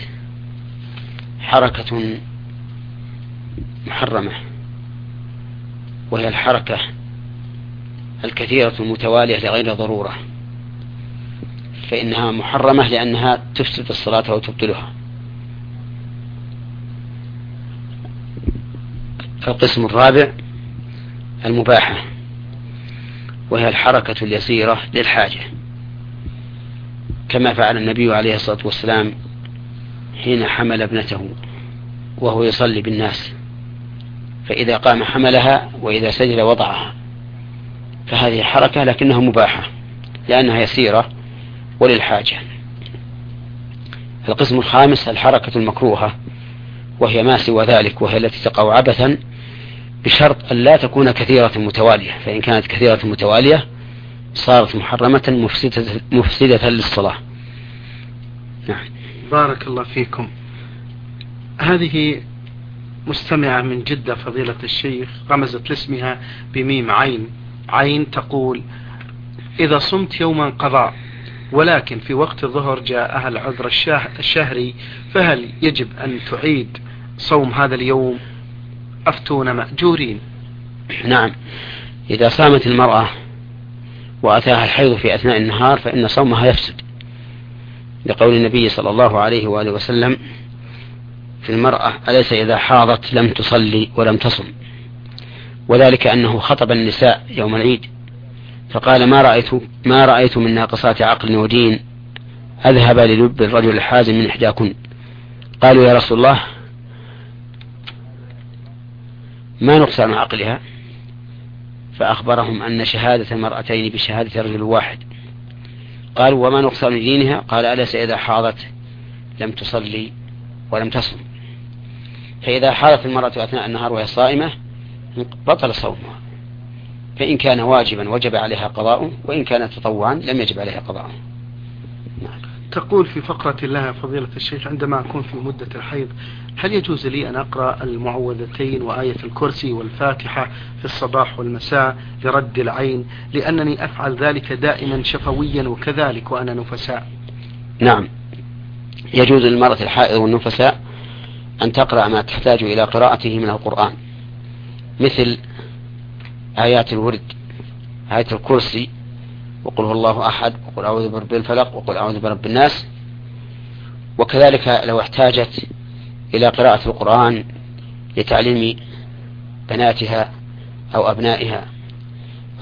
حركة محرمة، وهي الحركة الكثيرة المتوالية لغير ضرورة، فإنها محرمة لأنها تفسد الصلاة وتبطلها. القسم الرابع المباحة، وهي الحركة اليسيرة للحاجة، كما فعل النبي عليه الصلاة والسلام حين حمل ابنته وهو يصلي بالناس، فإذا قام حملها وإذا سجد وضعها، فهذه حركة لكنها مباحة لأنها يسيرة وللحاجة. القسم الخامس الحركة المكروهة، وهي ما سوى ذلك، وهي التي تقع عبثا بشرط أن لا تكون كثيرة متوالية، فإن كانت كثيرة متوالية صارت محرمة مفسدة, مفسدة للصلاة. نعم. بارك الله فيكم. هذه مستمعة من جدة فضيلة الشيخ رمزت لاسمها بميم عين عين، تقول: إذا صمت يوما قضاء ولكن في وقت الظهر جاءها العذر الشهري، فهل يجب أن تعيد صوم هذا اليوم؟ أفتون مأجورين. نعم، إذا صامت المرأة وأتاها الحيض في أثناء النهار فإن صومها يفسد، لقول النبي صلى الله عليه وآله وسلم في المرأة: أليس إذا حاضت لم تصلي ولم تصم؟ وذلك أنه خطب النساء يوم العيد فقال: ما رأيت ما رأيت من ناقصات عقل ودين أذهب للب الرجل الحازم من إحداكن. قالوا: يا رسول الله، ما نقصان عقلها؟ فأخبرهم أن شهادة المرأتين بشهادة رجل واحد. قالوا: وما نقصان دينها؟ قال: أليس إذا حاضت لم تصلي ولم تصم؟ فإذا حاضت المرأة أثناء النهار وهي صائمة بطل صومها، فإن كان واجبا وجب عليها قضاء، وإن كان تطوعا لم يجب عليها قضاء. تقول في فقرة لها فضيلة الشيخ: عندما أكون في مدة الحيض هل يجوز لي أن أقرأ المعوذتين وآية الكرسي والفاتحة في الصباح والمساء لرد العين، لأنني أفعل ذلك دائما شفويا وكذلك وأنا نفساء؟ نعم، يجوز للمرأة الحائض والنفساء أن تقرأ ما تحتاج إلى قراءته من القرآن، مثل آيات الورد، آية الكرسي، وقل هو الله أحد، وقل أعوذ برب الفلق، وقل أعوذ برب الناس. وكذلك لو احتاجت إلى قراءة القرآن لتعليم بناتها أو أبنائها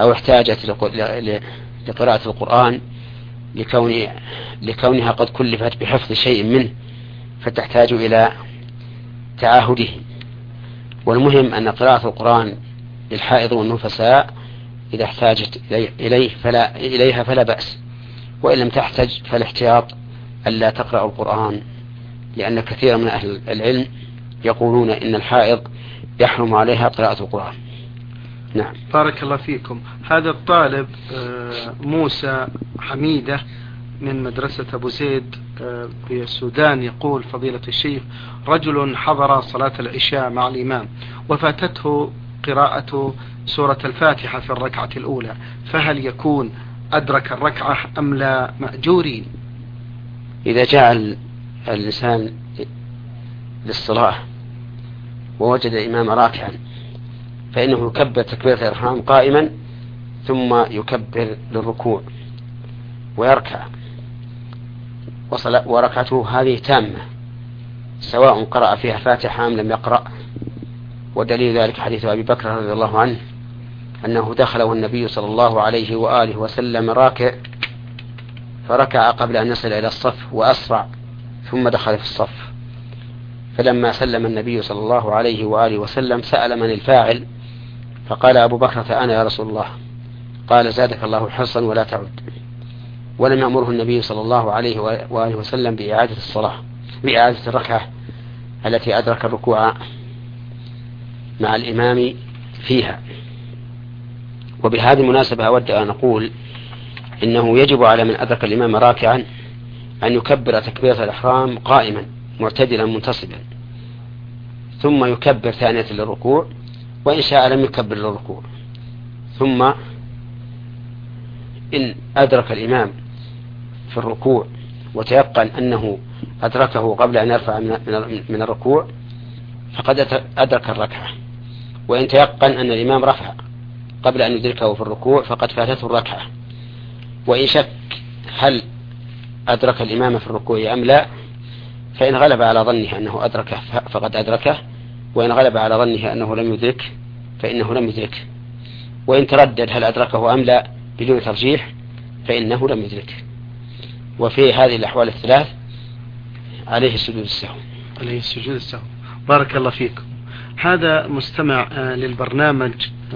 أو احتاجت لقراءة القرآن لكون لكونها قد كلفت بحفظ شيء منه فتحتاج إلى تعاهده. والمهم أن قراءة القرآن للحائض والنفساء إذا احتاجت إليه فلا إليها فلا بأس، وإن لم تحتج فالاحتياط ألا تقرأ القرآن، لأن كثير من أهل العلم يقولون إن الحائض يحرم عليها قراءة القرآن. نعم. بارك الله فيكم. هذا الطالب موسى حميدة من مدرسة أبو زيد في السودان يقول: فضيلة الشيخ، رجل حضر صلاة العشاء مع الإمام وفاتته قراءة سورة الفاتحة في الركعة الأولى، فهل يكون أدرك الركعة أم لا مأجورين؟ إذا جاء الإنسان للصلاة ووجد الإمام راكعا فإنه يكبر تكبيرة الإحرام قائما ثم يكبر للركوع ويركع، وركعته هذه تامة سواء قرأ فيها فاتحة أم لم يقرأ. ودليل ذلك حديث أبي بكر رضي الله عنه أنه دخل والنبي صلى الله عليه وآله وسلم راكع فركع قبل أن يصل إلى الصف وأسرع ثم دخل في الصف، فلما سلم النبي صلى الله عليه وآله وسلم سأل من الفاعل فقال أبو بكر: أنا يا رسول الله. قال: زادك الله حرصا ولا تعد. ولم يأمره النبي صلى الله عليه وآله وسلم بإعادة الصلاة بإعادة الركعة التي أدرك الركوع مع الإمام فيها. وبهذه المناسبة أود أن أقول إنه يجب على من أدرك الإمام راكعا أن يكبر تكبيرة الإحرام قائما معتدلا منتصبا، ثم يكبر ثانية للركوع، وإن شاء لم يكبر للركوع. ثم إن أدرك الإمام في الركوع وتيقن أنه أدركه قبل أن يرفع من الركوع فقد أدرك الركعة، وإن تيقن أن الإمام رفع قبل أن يدركه في الركوع فقد فاتته الركعة. وإن شك هل أدرك الإمام في الركوع أم لا، فإن غلب على ظنه أنه أدركه فقد أدركه، وإن غلب على ظنه أنه لم يدرك فإنه لم يدرك، وإن تردد هل أدركه أم لا بدون ترجيح فإنه لم يدرك. وفي هذه الأحوال الثلاث عليه السجود السهو. عليه السجود السهو. بارك الله فيكم. هذا مستمع للبرنامج،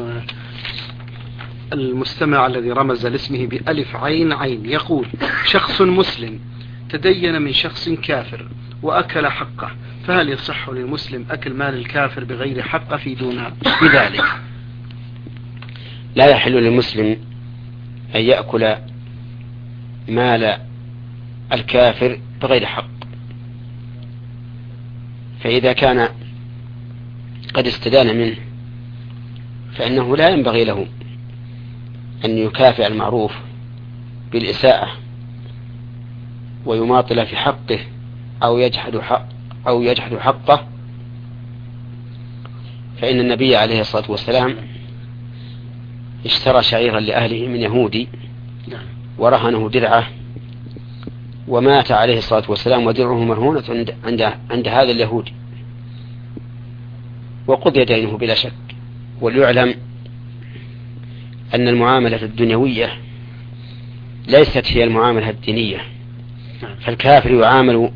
المستمع الذي رمز لاسمه بألف عين عين، يقول: شخص مسلم تدين من شخص كافر وأكل حقه، فهل يصح للمسلم أكل مال الكافر بغير حق في دون بذلك؟ لا يحل للمسلم أن يأكل مال الكافر بغير حق، فإذا كان قد استدان منه فإنه لا ينبغي له أن يكافئ المعروف بالإساءة ويماطل في حقه أو يجحد حق أو يجحد حقه، فإن النبي عليه الصلاة والسلام اشترى شعيرا لأهله من يهودي ورهنه درعه، ومات عليه الصلاة والسلام ودرعه مرهونة عند, عند, عند هذا اليهودي وقضي دينه بلا شك. وليعلم أن المعاملة الدنيوية ليست هي المعاملة الدينية، فالكافر يعامل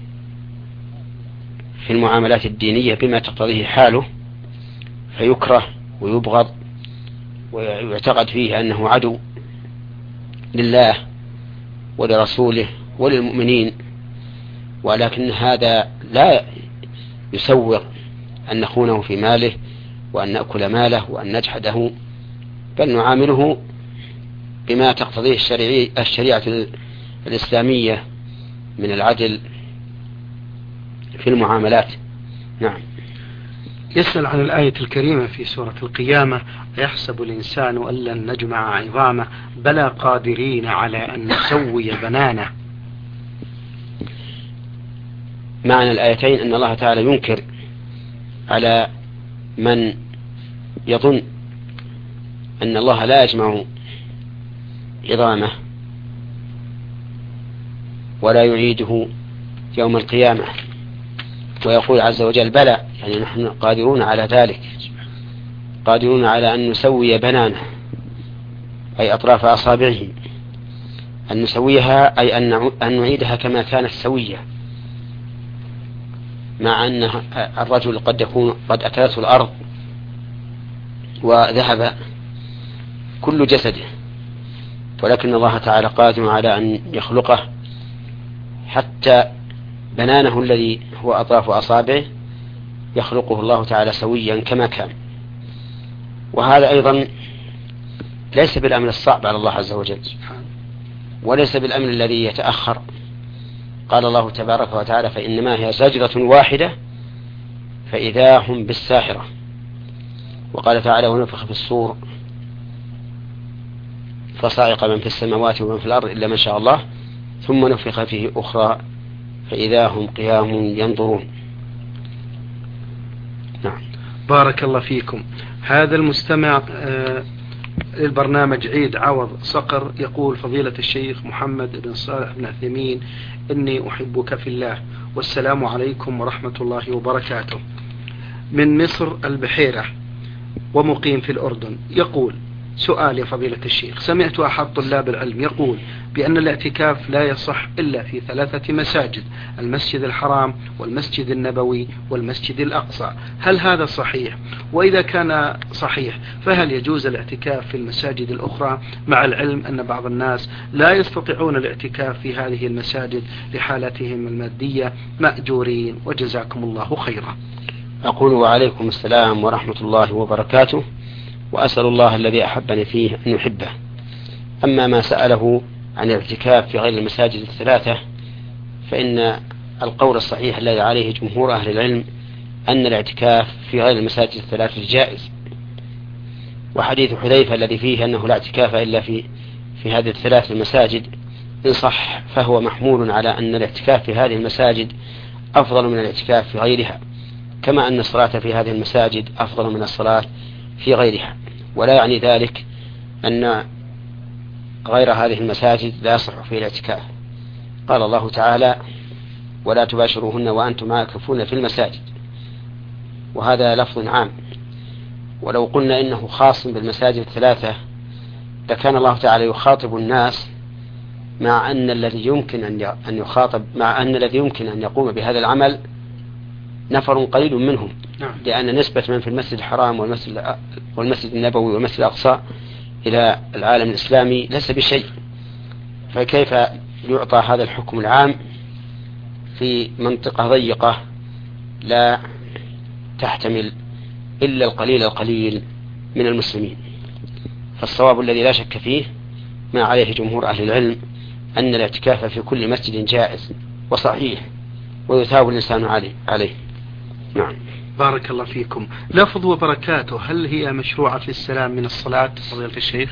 في المعاملات الدينية بما تقتضيه حاله فيكره ويبغض ويعتقد فيه أنه عدو لله ولرسوله وللمؤمنين، ولكن هذا لا يسوغ أن نخونه في ماله وأن نأكل ماله وأن نجحده، بل نعامله بما تقتضيه الشريعة الإسلامية من العدل في المعاملات. نعم. يسأل عن الآية الكريمة في سورة القيامة: أيحسب الإنسان أن لن نجمع عظامه بلى قادرين على أن نسوي بنانه. معنى الآيتين أن الله تعالى ينكر على من يظن أن الله لا يجمع عظامه ولا يعيده يوم القيامة، ويقول عز وجل: بلى، يعني نحن قادرون على ذلك، قادرون على أن نسوي بنانه، أي أطراف أصابعه، أن نسويها أي أن نعيدها كما كانت سوية، مع أن الرجل قد يكون قد أكلته الأرض وذهب كل جسده، ولكن الله تعالى قادر على أن يخلقه حتى بنانه الذي هو أطراف أصابعه يخلقه الله تعالى سويا كما كان. وهذا أيضا ليس بالأمر الصعب على الله عز وجل، وليس بالأمر الذي يتأخر. قال الله تبارك وتعالى: فإنما هي زجرة واحدة فإذا هم بالساحرة. وقال تعالى: ونفخ في الصور فصعق من في السماوات ومن في الأرض إلا ما شاء الله ثم نفخ فيه أخرى فإذا هم قيام ينظرون. نعم. بارك الله فيكم. هذا المستمع للبرنامج عيد عوض صقر يقول: فضيلة الشيخ محمد بن صالح بن عثيمين، إني أحبك في الله، والسلام عليكم ورحمة الله وبركاته. من مصر البحيرة ومقيم في الأردن. يقول: سؤال يا فضيلة الشيخ، سمعت أحد طلاب العلم يقول بأن الاعتكاف لا يصح إلا في ثلاثة مساجد: المسجد الحرام والمسجد النبوي والمسجد الأقصى، هل هذا صحيح؟ وإذا كان صحيح فهل يجوز الاعتكاف في المساجد الأخرى، مع العلم أن بعض الناس لا يستطيعون الاعتكاف في هذه المساجد لحالتهم المادية مأجورين؟ وجزاكم الله خيرا. أقول: وعليكم السلام ورحمة الله وبركاته، وأسأل الله الذي أحبني فيه أن يحبه. أما ما سأله عن الاعتكاف في غير المساجد الثلاثة، فإن القول الصحيح الذي عليه جمهور أهل العلم أن الاعتكاف في غير المساجد الثلاثة جائز. وحديث حذيفة الذي فيه أنه لا اعتكاف إلا في في هذه الثلاث المساجد إن صح فهو محمول على أن الاعتكاف في هذه المساجد أفضل من الاعتكاف في غيرها، كما أن الصلاة في هذه المساجد أفضل من الصلاة في غيرها. ولا يعني ذلك أن غير هذه المساجد لا يصح فيه الاعتكاف. قال الله تعالى: ولا تباشروهن وأنتم عاكفون في المساجد، وهذا لفظ عام. ولو قلنا إنه خاص بالمساجد الثلاثة لكان الله تعالى يخاطب الناس، مع أن الذي يمكن أن يخاطب مع أن الذي يمكن أن يقوم بهذا العمل نفر قليل منهم، لأن نسبة من في المسجد الحرام والمسجد, والمسجد النبوي والمسجد الأقصى إلى العالم الإسلامي ليس بشيء، فكيف يعطى هذا الحكم العام في منطقة ضيقة لا تحتمل إلا القليل القليل من المسلمين؟ فالصواب الذي لا شك فيه ما عليه جمهور أهل العلم أن الاعتكاف في كل مسجد جائز وصحيح ويثاب الإنسان عليه, عليه. نعم. بارك الله فيكم. لفظ وبركاته هل هي مشروعة في السلام من الصلاة فضيلة الشيخ؟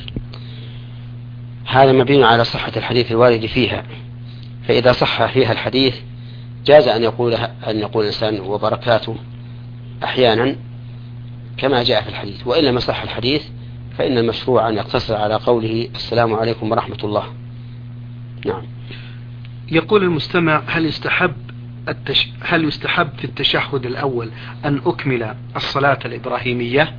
هذا مبني على صحة الحديث الوارد فيها، فإذا صح فيها الحديث جاز أن يقول أن يقول الإنسان وبركاته أحيانا كما جاء في الحديث، وإلا ما صح الحديث فإن المشروع أن يقتصر على قوله السلام عليكم ورحمة الله. نعم. يقول المستمع: هل يستحب التش... هل يستحب في التشهد الأول أن أكمل الصلاة الإبراهيمية؟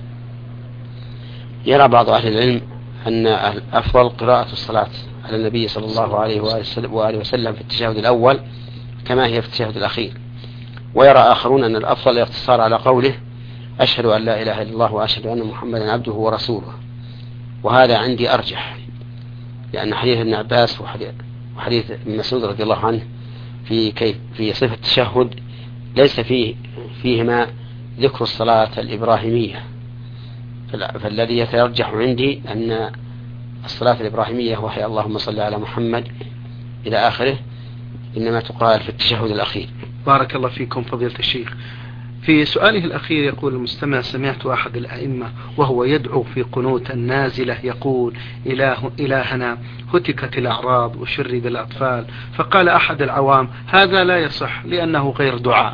يرى بعض أهل العلم أن الأفضل قراءة الصلاة على النبي صلى الله عليه وآله وسلم في التشهد الأول كما هي في التشهد الأخير، ويرى آخرون أن الأفضل الاقتصار على قوله أشهد أن لا إله إلا الله وأشهد أن محمدا عبده ورسوله، وهذا عندي أرجح، لأن حديث ابن عباس وحديث ابن مسعود رضي الله عنه في كيف في صفة التشهد ليس فيه فيهما ذكر الصلاة الإبراهيمية، فالذي يترجح عندي أن الصلاة الإبراهيمية وهي اللهم صل على محمد إلى آخره إنما تقال في التشهد الأخير. بارك الله فيكم فضيلة الشيخ. في سؤاله الأخير يقول المستمع: سمعت أحد الأئمة وهو يدعو في قنوت النازلة يقول: إله إلهنا هتكت الأعراض وشرد الأطفال، فقال أحد العوام: هذا لا يصح لأنه غير دعاء.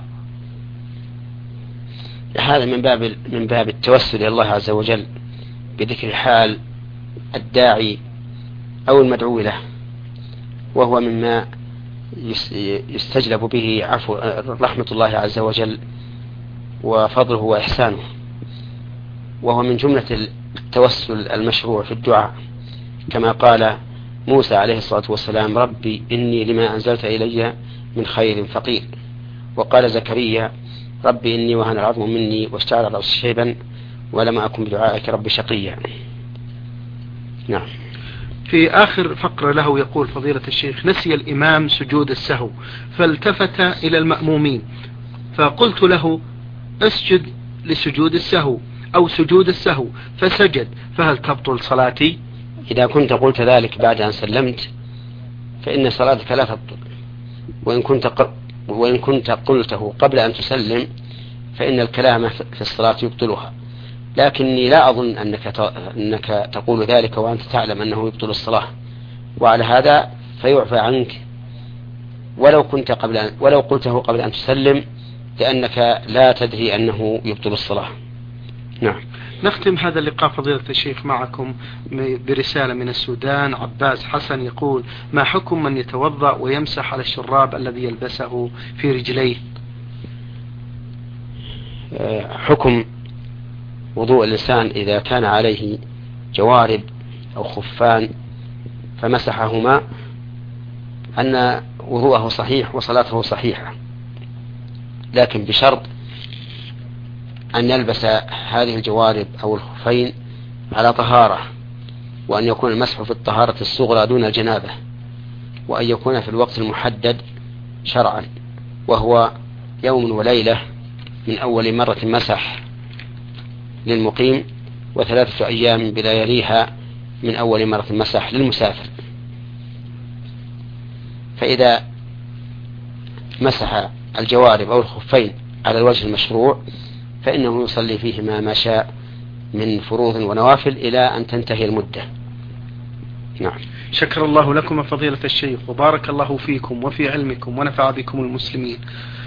هذا من باب من باب التوسل إلى الله عز وجل بذكر حال الداعي أو المدعو له، وهو مما يستجلب به عفو رحمة الله عز وجل وفضله وإحسانه، وهو من جملة التوسل المشروع في الدعاء. كما قال موسى عليه الصلاة والسلام ربي إني لما أنزلت إلي من خير فقير. وقال زكريا ربي إني وهن العظم مني واشتعل الرأس شيبا ولم أكن بدعائك ربي شقيا. نعم. في آخر فقرة له يقول فضيلة الشيخ نسي الإمام سجود السهو فالتفت إلى المأمومين فقلت له اسجد لسجود السهو أو سجود السهو فسجد فهل تبطل صلاتي؟ إذا كنت قلت ذلك بعد أن سلمت فإن صلاتك لا تبطل، وإن كنت ق... وإن كنت قلته قبل أن تسلم فإن الكلام في الصلاة يبطلها، لكني لا أظن أنك ت... أنك تقول ذلك وأنت تعلم أنه يبطل الصلاة، وعلى هذا فيعفى عنك ولو كنت قبل أن... ولو قلته قبل أن تسلم، لأنك لا تدري أنه يبطل الصلاة. نعم. نختم هذا اللقاء فضيلة الشيخ معكم برسالة من السودان. عباس حسن يقول ما حكم من يتوضأ ويمسح على الشراب الذي يلبسه في رجليه؟ حكم وضوء الإنسان إذا كان عليه جوارب أو خفان فمسحهما أن وضوءه صحيح وصلاته صحيحة، لكن بشرط أن يلبس هذه الجوارب أو الخفين على طهارة، وأن يكون المسح في الطهارة الصغرى دون الجنابة، وأن يكون في الوقت المحدد شرعا، وهو يوم وليلة من أول مرة مسح للمقيم، وثلاثة أيام بلياليها من أول مرة مسح للمسافر. فإذا مسح الجوارب أو الخفين على الوجه المشروع فإنه يصلي فيهما ما شاء من فروض ونوافل إلى أن تنتهي المدة. نعم. شكر الله لكم فضيلة الشيخ وبارك الله فيكم وفي علمكم ونفع بكم المسلمين.